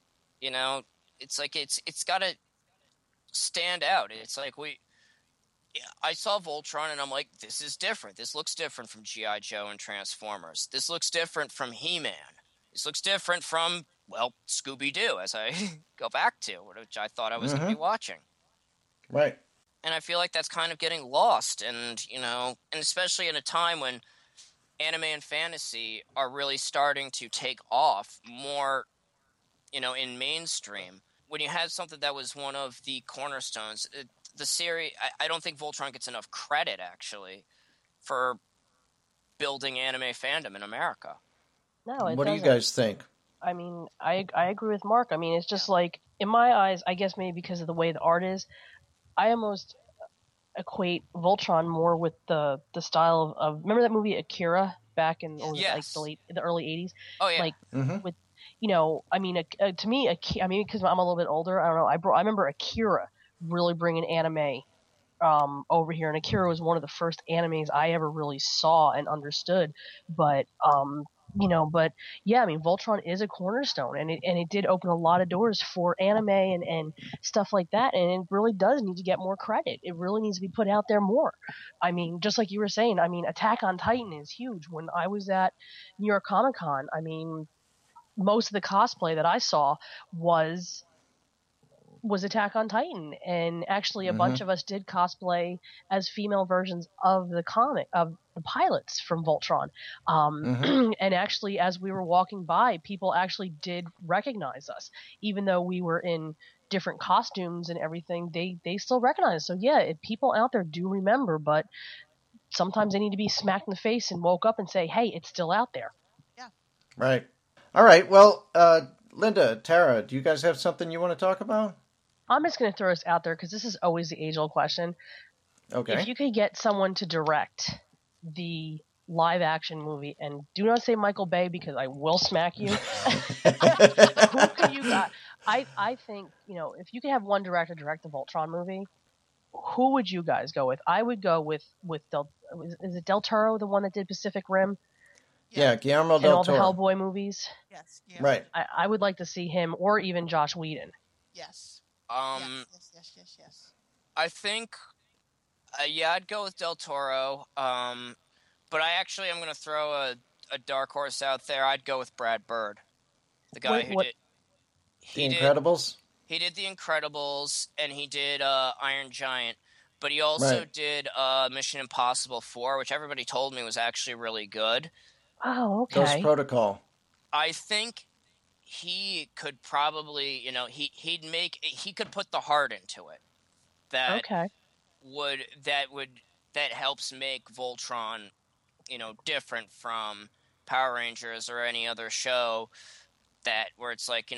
it's like it's got to stand out. It's like I saw Voltron and I'm like, this is different. This looks different from G.I. Joe and Transformers. This looks different from He-Man. This looks different from, well, Scooby-Doo, as I go back to, which I thought I was going to be watching. Right. And I feel like that's kind of getting lost. And, and especially in a time when anime and fantasy are really starting to take off more, in mainstream. When you had something that was one of the cornerstones, the series, I don't think Voltron gets enough credit, actually, for building anime fandom in America. No, What do you guys think? I mean, I agree with Mark. I mean, it's just like, in my eyes, I guess maybe because of the way the art is, I almost equate Voltron more with the style of remember that movie Akira back in Yes. the early 80s? Oh, yeah. Like, with, I mean, to me, because I'm a little bit older, I don't know, I remember Akira really bringing anime over here, and Akira was one of the first animes I ever really saw and understood, but but yeah, I mean, Voltron is a cornerstone, and it did open a lot of doors for anime and stuff like that, and it really does need to get more credit. It really needs to be put out there more. I mean, just like you were saying, I mean, Attack on Titan is huge. When I was at New York Comic Con, I mean, most of the cosplay that I saw was Attack on Titan, and actually a bunch of us did cosplay as female versions of the comic of the pilots from Voltron. And actually, as we were walking by, people actually did recognize us, even though we were in different costumes and everything. They still recognize us. So yeah, people out there do remember, but sometimes they need to be smacked in the face and woke up and say, "Hey, it's still out there." Yeah. Right. All right. Well, Linda, Tara, do you guys have something you want to talk about? I'm just going to throw this out there because this is always the age-old question. Okay. If you could get someone to direct the live-action movie, and do not say Michael Bay because I will smack you. Who could you got? I think, if you could have one director direct the Voltron movie, who would you guys go with? I would go with is it Del Toro, the one that did Pacific Rim? Yeah, Guillermo and del all Toro. the Hellboy movies. Yes. Yeah. Right. I would like to see him, or even Josh Whedon. Yes. Yes. I think, I'd go with Del Toro. But I'm going to throw a dark horse out there. I'd go with Brad Bird, the guy who did The Incredibles. He did The Incredibles, and he did Iron Giant. But he also did Mission Impossible 4, which everybody told me was actually really good. Oh, okay. Ghost Protocol. I think he could probably, he could put the heart into it. That helps make Voltron, different from Power Rangers or any other show where it's like,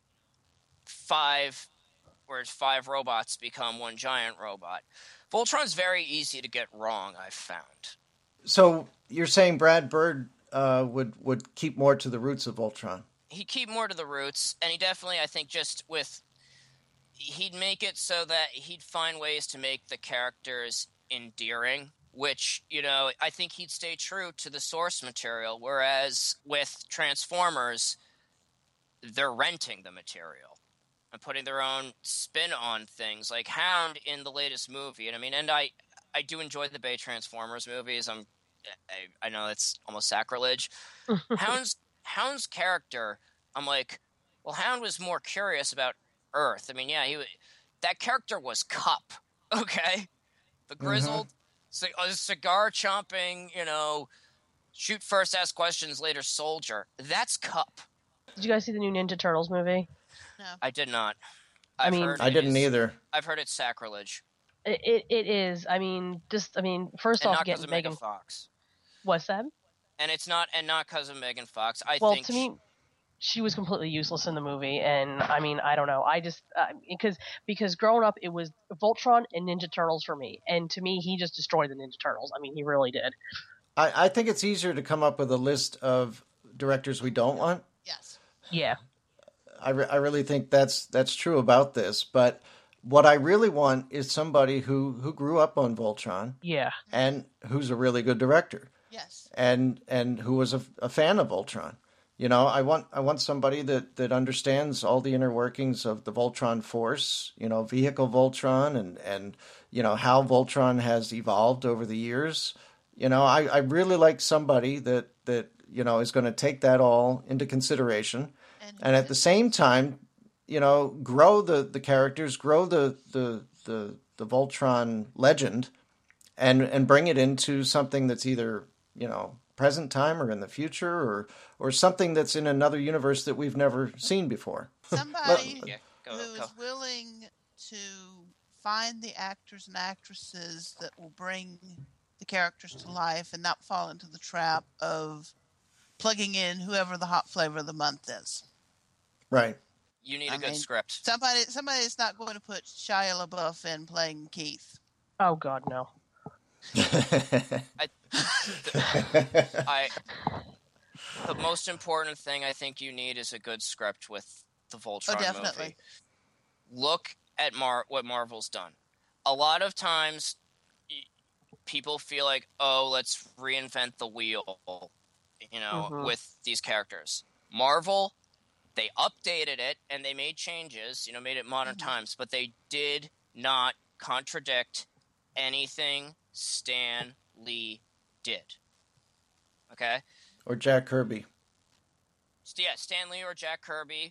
five robots become one giant robot. Voltron's very easy to get wrong, I've found. So you're saying Brad Bird would keep more to the roots of Voltron? He'd keep more to the roots, and he definitely, I think, he'd make it so that he'd find ways to make the characters endearing, which, I think he'd stay true to the source material, whereas with Transformers, they're renting the material and putting their own spin on things, like Hound in the latest movie. And I do enjoy the Bay Transformers movies. I know it's almost sacrilege. Hound's character, I'm like, well, Hound was more curious about Earth. That character was Cup, okay? The grizzled, cigar-chomping, shoot first, ask questions later soldier. That's Cup. Did you guys see the new Ninja Turtles movie? No. I did not. I didn't either. I've heard it's sacrilege. It is. First And off, not getting because of Megan Megan Fox. What's that? And not because of Megan Fox. To me, she was completely useless in the movie, and I don't know. I just because growing up, it was Voltron and Ninja Turtles for me, and to me, he just destroyed the Ninja Turtles. He really did. I think it's easier to come up with a list of directors we don't want. Yes. Yeah. I really think that's true about this, but what I really want is somebody who grew up on Voltron. Yeah. And who's a really good director. Yes. And who was a fan of Voltron. I want somebody that understands all the inner workings of the Voltron force, vehicle Voltron and how Voltron has evolved over the years. I really like somebody that is going to take that all into consideration and at the same time, grow the characters, grow the Voltron legend and bring it into something that's either, present time or in the future or something that's in another universe that we've never seen before. Somebody Yeah, who is willing to find the actors and actresses that will bring the characters to life and not fall into the trap of plugging in whoever the hot flavor of the month is. Right. You need a good script. Somebody's not going to put Shia LaBeouf in playing Keith. Oh God, no. The most important thing I think you need is a good script with the Voltron definitely. movie. Look at what Marvel's done. A lot of times, people feel like, oh, let's reinvent the wheel, with these characters. Marvel, they updated it and they made changes, made it modern times, but they did not contradict anything Stan Lee did. Okay? Or Jack Kirby. Yeah, Stan Lee or Jack Kirby.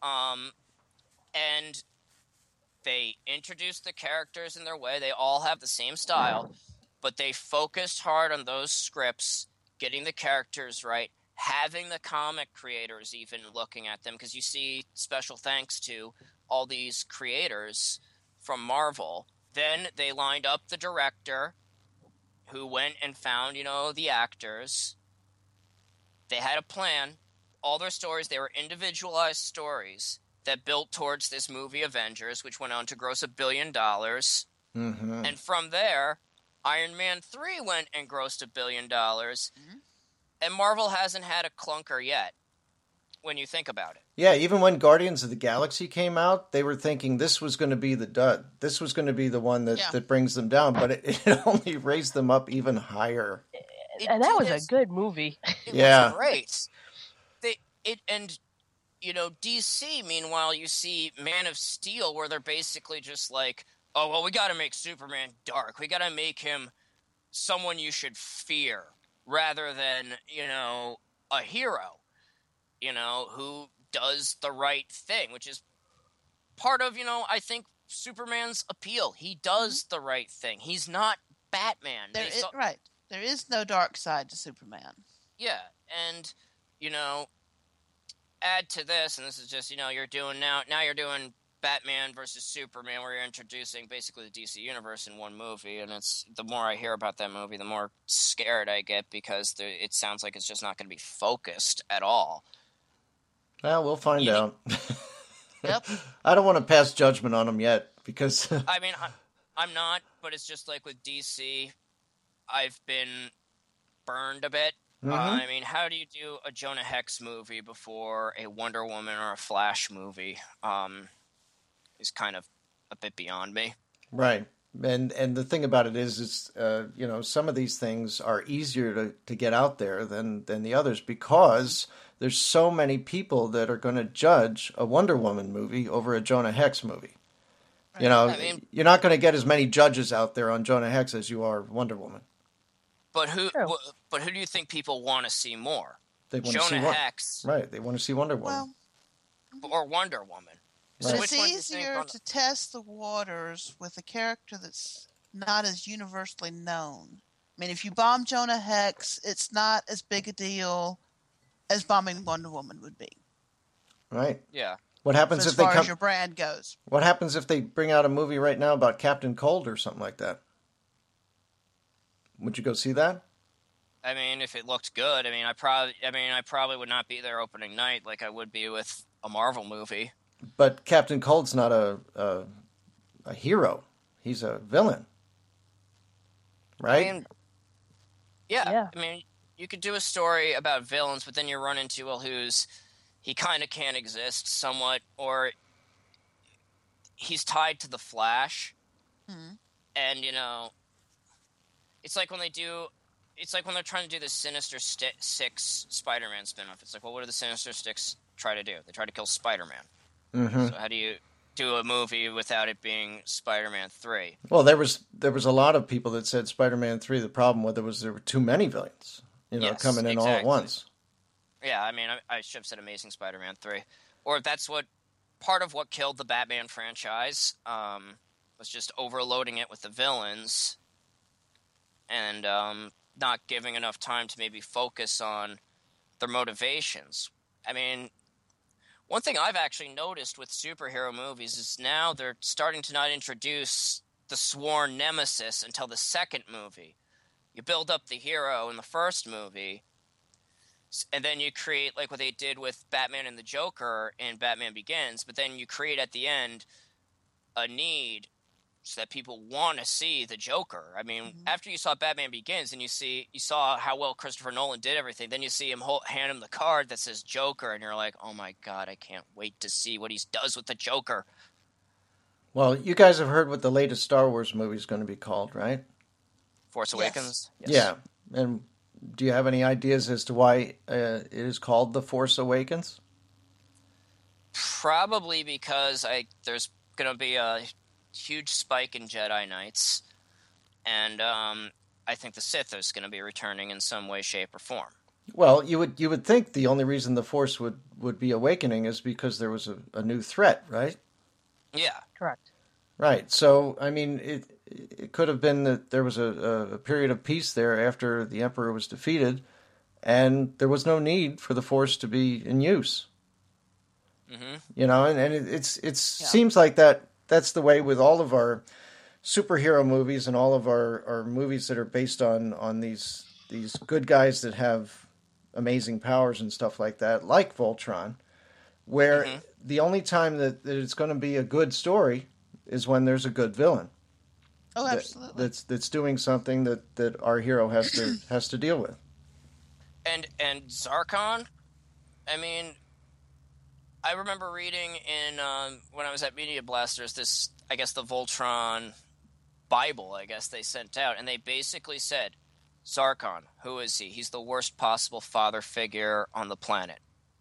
And they introduced the characters in their way. They all have the same style, but they focused hard on those scripts, getting the characters right, having the comic creators even looking at them, because you see special thanks to all these creators from Marvel. Then they lined up the director who went and found, the actors. They had a plan. All their stories, they were individualized stories that built towards this movie Avengers, which went on to gross $1 billion. Mm-hmm. And from there, Iron Man 3 went and grossed $1 billion. Mm-hmm. And Marvel hasn't had a clunker yet, when you think about it. Yeah, even when Guardians of the Galaxy came out, they were thinking this was going to be the dud. This was going to be the one that brings them down, but it only raised them up even higher. And that was a good movie. It was great. DC, meanwhile, you see Man of Steel, where they're basically just like, oh, well, we got to make Superman dark. We got to make him someone you should fear, rather than, a hero, who does the right thing, which is part of, I think, Superman's appeal. He does the right thing. He's not Batman. Right. There is no dark side to Superman. Yeah, and, add to this, and this is just, you're doing now you're doing Batman versus Superman, where you're introducing basically the DC universe in one movie, and it's the more I hear about that movie, the more scared I get, because it sounds like it's just not going to be focused at all. Well, we'll find out. Yep. I don't want to pass judgment on them yet, because... I mean, I'm not, but it's just like with DC, I've been burned a bit. Mm-hmm. I mean, how do you do a Jonah Hex movie before a Wonder Woman or a Flash movie? Is kind of a bit beyond me. Right. And the thing about it is some of these things are easier to get out there than the others, because there's so many people that are going to judge a Wonder Woman movie over a Jonah Hex movie. Right. You're not going to get as many judges out there on Jonah Hex as you are Wonder Woman. But who do you think people want to see more? They want Jonah to see Hex. Right. They want to see Wonder Woman. Or Wonder Woman. But So it's easier to test the waters with a character that's not as universally known. I mean, if you bomb Jonah Hex, it's not as big a deal as bombing Wonder Woman would be. Right. Yeah. What happens as if they far as your brand goes? What happens if they bring out a movie right now about Captain Cold or something like that? Would you go see that? I mean, if it looked good, I probably would not be there opening night like I would be with a Marvel movie. But Captain Cold's not a hero. He's a villain. Right? I mean, yeah. I mean, you could do a story about villains, but then you run into, well, he kind of can't exist somewhat, or he's tied to the Flash. Mm-hmm. And, it's like when they do it's like when they're trying to do the Sinister Six Spider-Man spinoff. It's like, well, what do the Sinister Six try to do? They try to kill Spider-Man. Mm-hmm. So how do you do a movie without it being Spider-Man 3? Well, there was a lot of people that said Spider-Man 3. The problem with it was there were too many villains, Yes, coming in all at exactly. once. Yeah, I mean, I should have said Amazing Spider-Man 3. Or that's what part of what killed the Batman franchise, was just overloading it with the villains and not giving enough time to maybe focus on their motivations. I mean, one thing I've actually noticed with superhero movies is now they're starting to not introduce the sworn nemesis until the second movie. You build up the hero in the first movie, and then you create, like what they did with Batman and the Joker in Batman Begins, but then you create at the end a need so that people want to see the Joker. I mean, after you saw Batman Begins and you saw how well Christopher Nolan did everything, then you see him hand him the card that says Joker, and you're like, oh my God, I can't wait to see what he does with the Joker. Well, you guys have heard what the latest Star Wars movie is going to be called, right? Force Awakens? Yes. Yeah. And do you have any ideas as to why it is called The Force Awakens? Probably because there's going to be a huge spike in Jedi Knights, and I think the Sith is going to be returning in some way, shape, or form. Well, you would think the only reason the Force would be awakening is because there was a new threat, right? Yeah. Correct. Right. So, I mean, it could have been that there was a period of peace there after the Emperor was defeated, and there was no need for the Force to be in use. Mm-hmm. And it seems like that's the way with all of our superhero movies and all of our movies that are based on these good guys that have amazing powers and stuff like that, like Voltron, where the only time that it's going to be a good story is when there's a good villain. Oh, absolutely. That's doing something that our hero has to deal with. And Zarkon, I mean, I remember reading in when I was at Media Blasters this, I guess, the Voltron Bible, I guess they sent out, and they basically said, Zarkon, who is he? He's the worst possible father figure on the planet.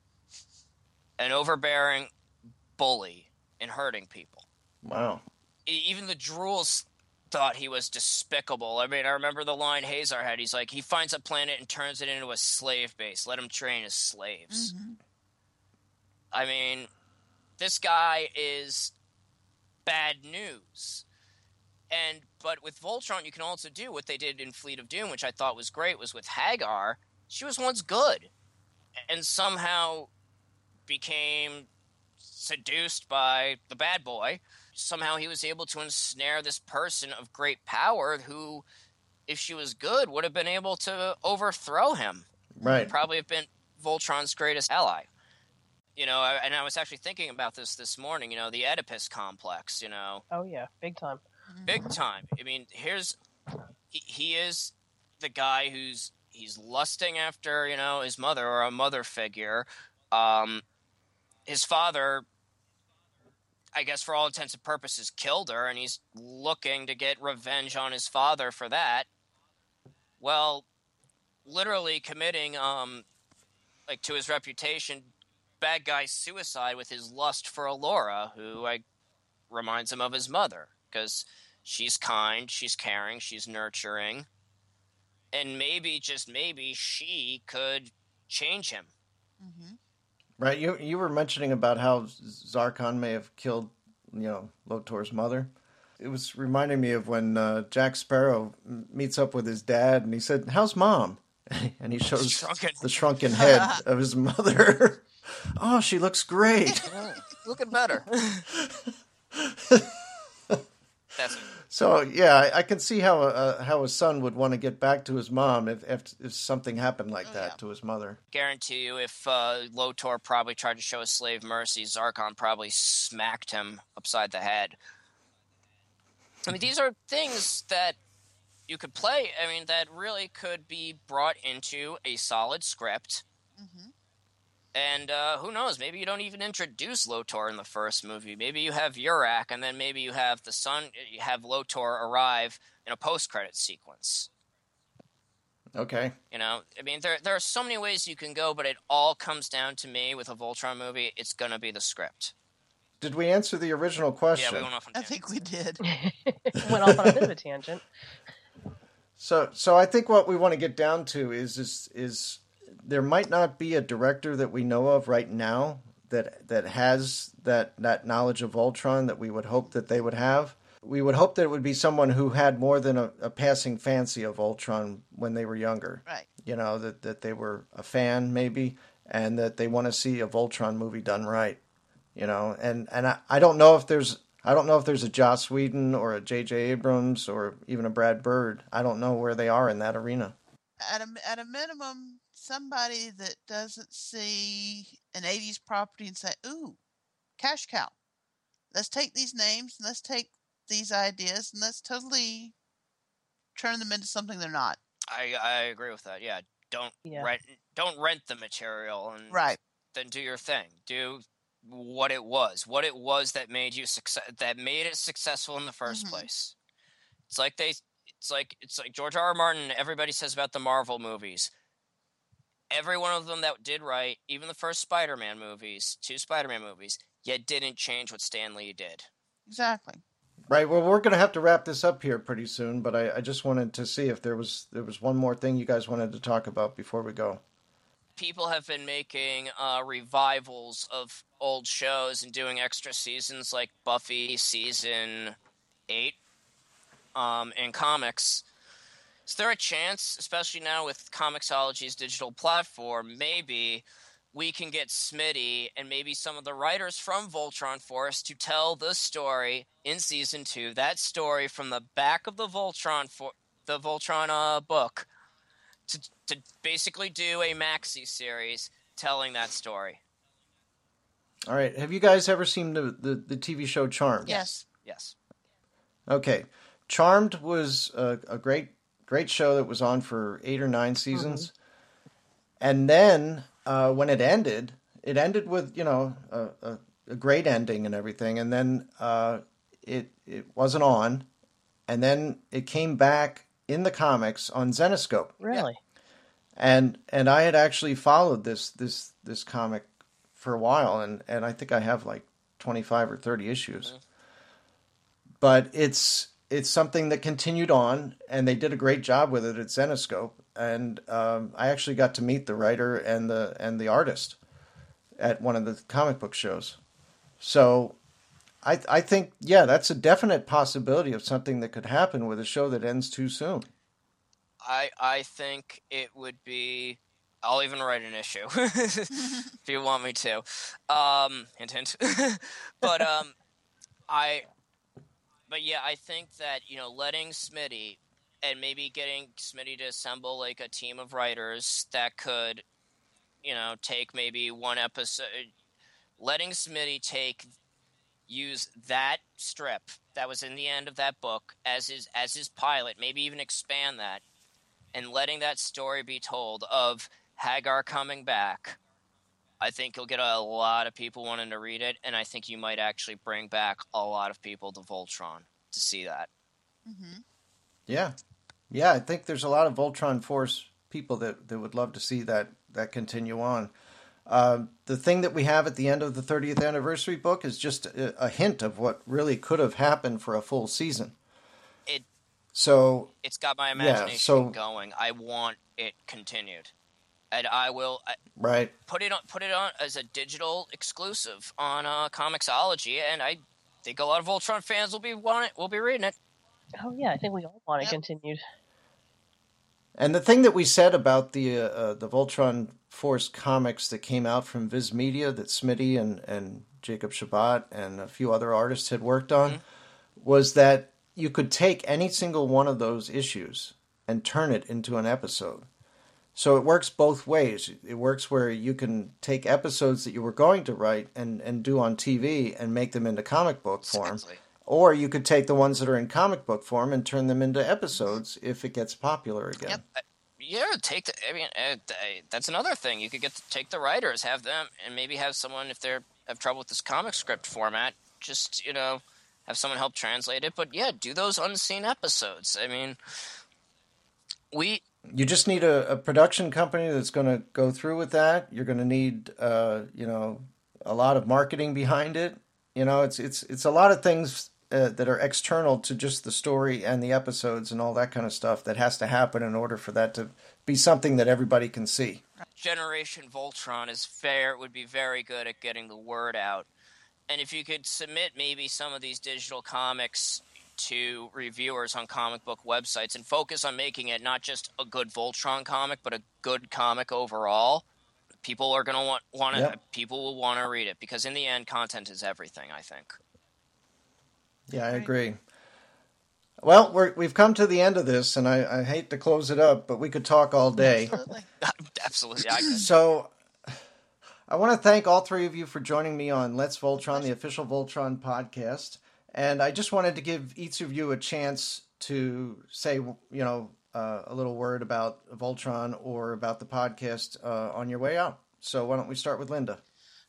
An overbearing bully and hurting people. Wow. Even the Drools thought he was despicable. I mean, I remember the line Hazar had. He's like, he finds a planet and turns it into a slave base. Let him train as slaves. Mm-hmm. I mean, this guy is bad news. But with Voltron, you can also do what they did in Fleet of Doom, which I thought was great, was with Hagar. She was once good and somehow became seduced by the bad boy. Somehow he was able to ensnare this person of great power who, if she was good, would have been able to overthrow him. Right. Probably have been Voltron's greatest ally. And I was actually thinking about this morning, the Oedipus complex, Oh, yeah. Big time. Big time. I mean, he is the guy he's lusting after, his mother or a mother figure. His father, I guess for all intents and purposes, killed her, and he's looking to get revenge on his father for that. Well, literally committing, to his reputation, bad guy suicide with his lust for Allura, who reminds him of his mother, because she's kind, she's caring, she's nurturing, and maybe, just maybe, she could change him. Mm-hmm. Right. You were mentioning about how Zarkon may have killed, Lotor's mother. It was reminding me of when Jack Sparrow meets up with his dad, and he said, "How's Mom?" And he shows the shrunken head of his mother. Oh, she looks great. Looking better. So yeah, I can see how a son would want to get back to his mom if something happened like that to his mother. Guarantee you, if Lotor probably tried to show his slave mercy, Zarkon probably smacked him upside the head. I mean, these are things that you could play. I mean, that really could be brought into a solid script. Mm-hmm. And who knows? Maybe you don't even introduce Lotor in the first movie. Maybe you have Urak, and then maybe you have you have Lotor arrive in a post-credit sequence. Okay. You know, I mean, there are so many ways you can go, but it all comes down to me with a Voltron movie. It's gonna be the script. Did we answer the original question? Yeah, we went off on I think we did. Went off on a bit of a tangent. So I think what we want to get down to is there might not be a director that we know of right now that has that knowledge of Voltron that we would hope that they would have. We would hope that it would be someone who had more than a passing fancy of Voltron when they were younger. Right. You know, that they were a fan maybe, and that they want to see a Voltron movie done right. You know, and I don't know if there's a Joss Whedon or a J.J. Abrams or even a Brad Bird. I don't know where they are in that arena. At a minimum, somebody that doesn't see an 80s property and say, ooh, cash cow. Let's take these names and let's take these ideas and let's totally turn them into something they're not. I agree with that. Yeah, don't rent the material and Right. then do your thing. Do what it was that made you that made it successful in the first place. It's like George R.R. Martin. Everybody says about the Marvel movies. Every one of them that did right, even the first Spider-Man movies, 2 Spider-Man movies, yet didn't change what Stan Lee did. Exactly. Right. Well, we're going to have to wrap this up here pretty soon, but I just wanted to see if there was one more thing you guys wanted to talk about before we go. People have been making revivals of old shows and doing extra seasons like Buffy season 8 in comics. Is there a chance, especially now with Comixology's digital platform, maybe we can get Smitty and maybe some of the writers from Voltron Force to tell the story in season 2, that story from the back of the Voltron book, to basically do a maxi series telling that story. All right. Have you guys ever seen the TV show Charmed? Yes. Yes. Okay. Charmed was a great show that was on for 8 or 9 seasons. And then when it ended with, you know, a great ending and everything. And then it wasn't on. And then it came back in the comics on Zenescope. Really? And I had actually followed this comic for a while, and I think I have like 25 or 30 issues. But it's something that continued on, and they did a great job with it at Zenescope. And I actually got to meet the writer and the artist at one of the comic book shows. So I think, yeah, that's a definite possibility of something that could happen with a show that ends too soon. I think it would be. I'll even write an issue if you want me to. Hint, hint. But yeah, I think that, you know, letting Smitty and maybe getting Smitty to assemble like a team of writers that could, you know, take maybe one episode, letting Smitty use that strip that was in the end of that book as his pilot, maybe even expand that, and letting that story be told of Hagar coming back. I think you'll get a lot of people wanting to read it, and I think you might actually bring back a lot of people to Voltron to see that. Mm-hmm. Yeah. Yeah, I think there's a lot of Voltron Force people that would love to see that continue on. The thing that we have at the end of the 30th anniversary book is just a hint of what really could have happened for a full season. It's got my imagination going. I want it continued, and I will put it on as a digital exclusive on Comixology, and I think a lot of Voltron fans will be reading it. Oh yeah, I think we all want it continued. And the thing that we said about the Voltron Force comics that came out from Viz Media that Smitty and Jacob Shabbat and a few other artists had worked on was that you could take any single one of those issues and turn it into an episode. So it works both ways. It works where you can take episodes that you were going to write and do on TV and make them into comic book form. Exactly. Or you could take the ones that are in comic book form and turn them into episodes if it gets popular again. Yep. That's another thing. You could take the writers, have them, and maybe have someone, if they have trouble with this comic script format, just, you know, have someone help translate it. But yeah, do those unseen episodes. I mean, you just need a production company that's going to go through with that. You're going to need, a lot of marketing behind it. It's a lot of things that are external to just the story and the episodes and all that kind of stuff that has to happen in order for that to be something that everybody can see. Generation Voltron would be very good at getting the word out. And if you could submit maybe some of these digital comics to reviewers on comic book websites and focus on making it not just a good Voltron comic, but a good comic overall, people are going to want to. Yep. People will want to read it because in the end, content is everything, I think. Yeah, I agree. Well, we've come to the end of this, and I hate to close it up, but we could talk all day. Absolutely. Absolutely, I could. So I want to thank all three of you for joining me on Let's Voltron, the official Voltron podcast. And I just wanted to give each of you a chance to say, a little word about Voltron or about the podcast on your way out. So why don't we start with Linda?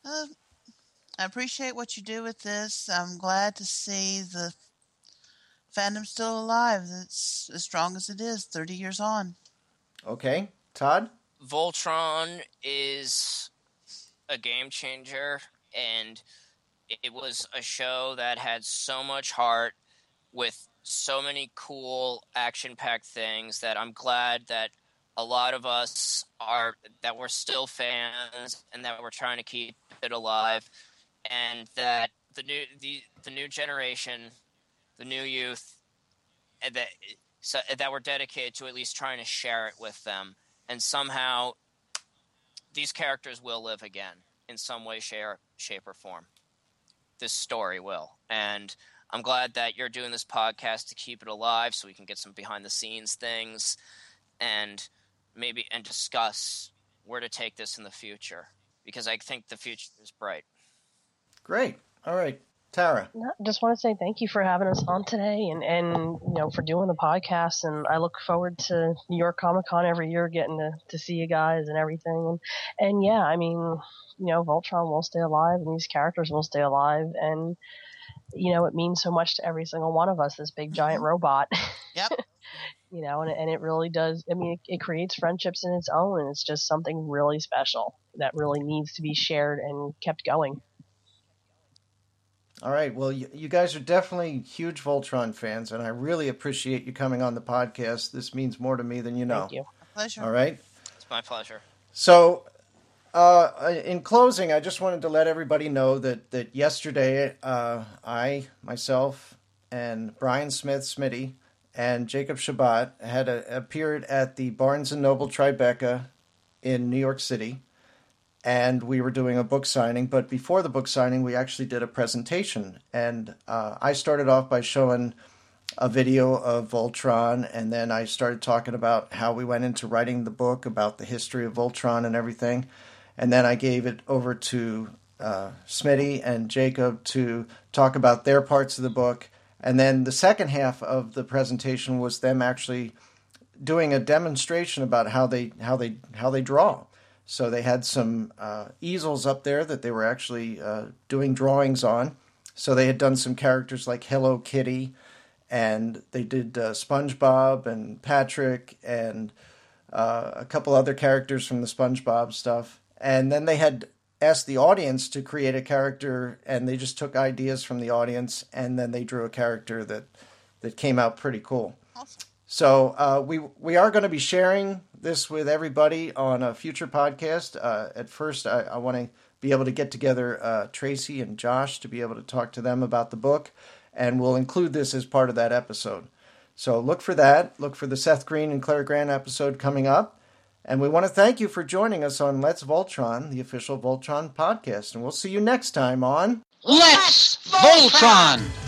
I appreciate what you do with this. I'm glad to see the fandom still alive. It's as strong as it is 30 years on. Okay. Todd? Voltron is a game changer, and it was a show that had so much heart with so many cool action-packed things that I'm glad that a lot of us that we're still fans and that we're trying to keep it alive, and that the new generation, the new youth, and that we're dedicated to at least trying to share it with them. And somehow these characters will live again in some way, shape, or form. This story will. And I'm glad that you're doing this podcast to keep it alive so we can get some behind-the-scenes things and discuss where to take this in the future. Because I think the future is bright. Great. All right. Tara? Just want to say thank you for having us on today and for doing the podcast. And I look forward to New York Comic Con every year, getting to see you guys and everything. And yeah, I mean, Voltron will stay alive and these characters will stay alive. And, it means so much to every single one of us, this big giant robot. Yep. And it really does. I mean, it creates friendships in its own, and it's just something really special that really needs to be shared and kept going. All right. Well, you guys are definitely huge Voltron fans, and I really appreciate you coming on the podcast. This means more to me than you know. Thank you. Pleasure. All right. It's my pleasure. So, in closing, I just wanted to let everybody know that yesterday, I, myself, and Brian Smith, Smitty, and Jacob Shabbat had appeared at the Barnes & Noble Tribeca in New York City. And we were doing a book signing, but before the book signing, we actually did a presentation. And I started off by showing a video of Voltron, and then I started talking about how we went into writing the book, about the history of Voltron and everything. And then I gave it over to Smitty and Jacob to talk about their parts of the book. And then the second half of the presentation was them actually doing a demonstration about how they draw. So they had some easels up there that they were actually doing drawings on. So they had done some characters like Hello Kitty, and they did SpongeBob and Patrick and a couple other characters from the SpongeBob stuff. And then they had asked the audience to create a character, and they just took ideas from the audience, and then they drew a character that came out pretty cool. Awesome. So we are going to be sharing this with everybody on a future podcast. At first, I want to be able to get together Tracy and Josh to be able to talk to them about the book, and we'll include this as part of that episode. So look for that. Look for the Seth Green and Claire Grant episode coming up. And we want to thank you for joining us on Let's Voltron, the official Voltron podcast. And we'll see you next time on Let's Voltron!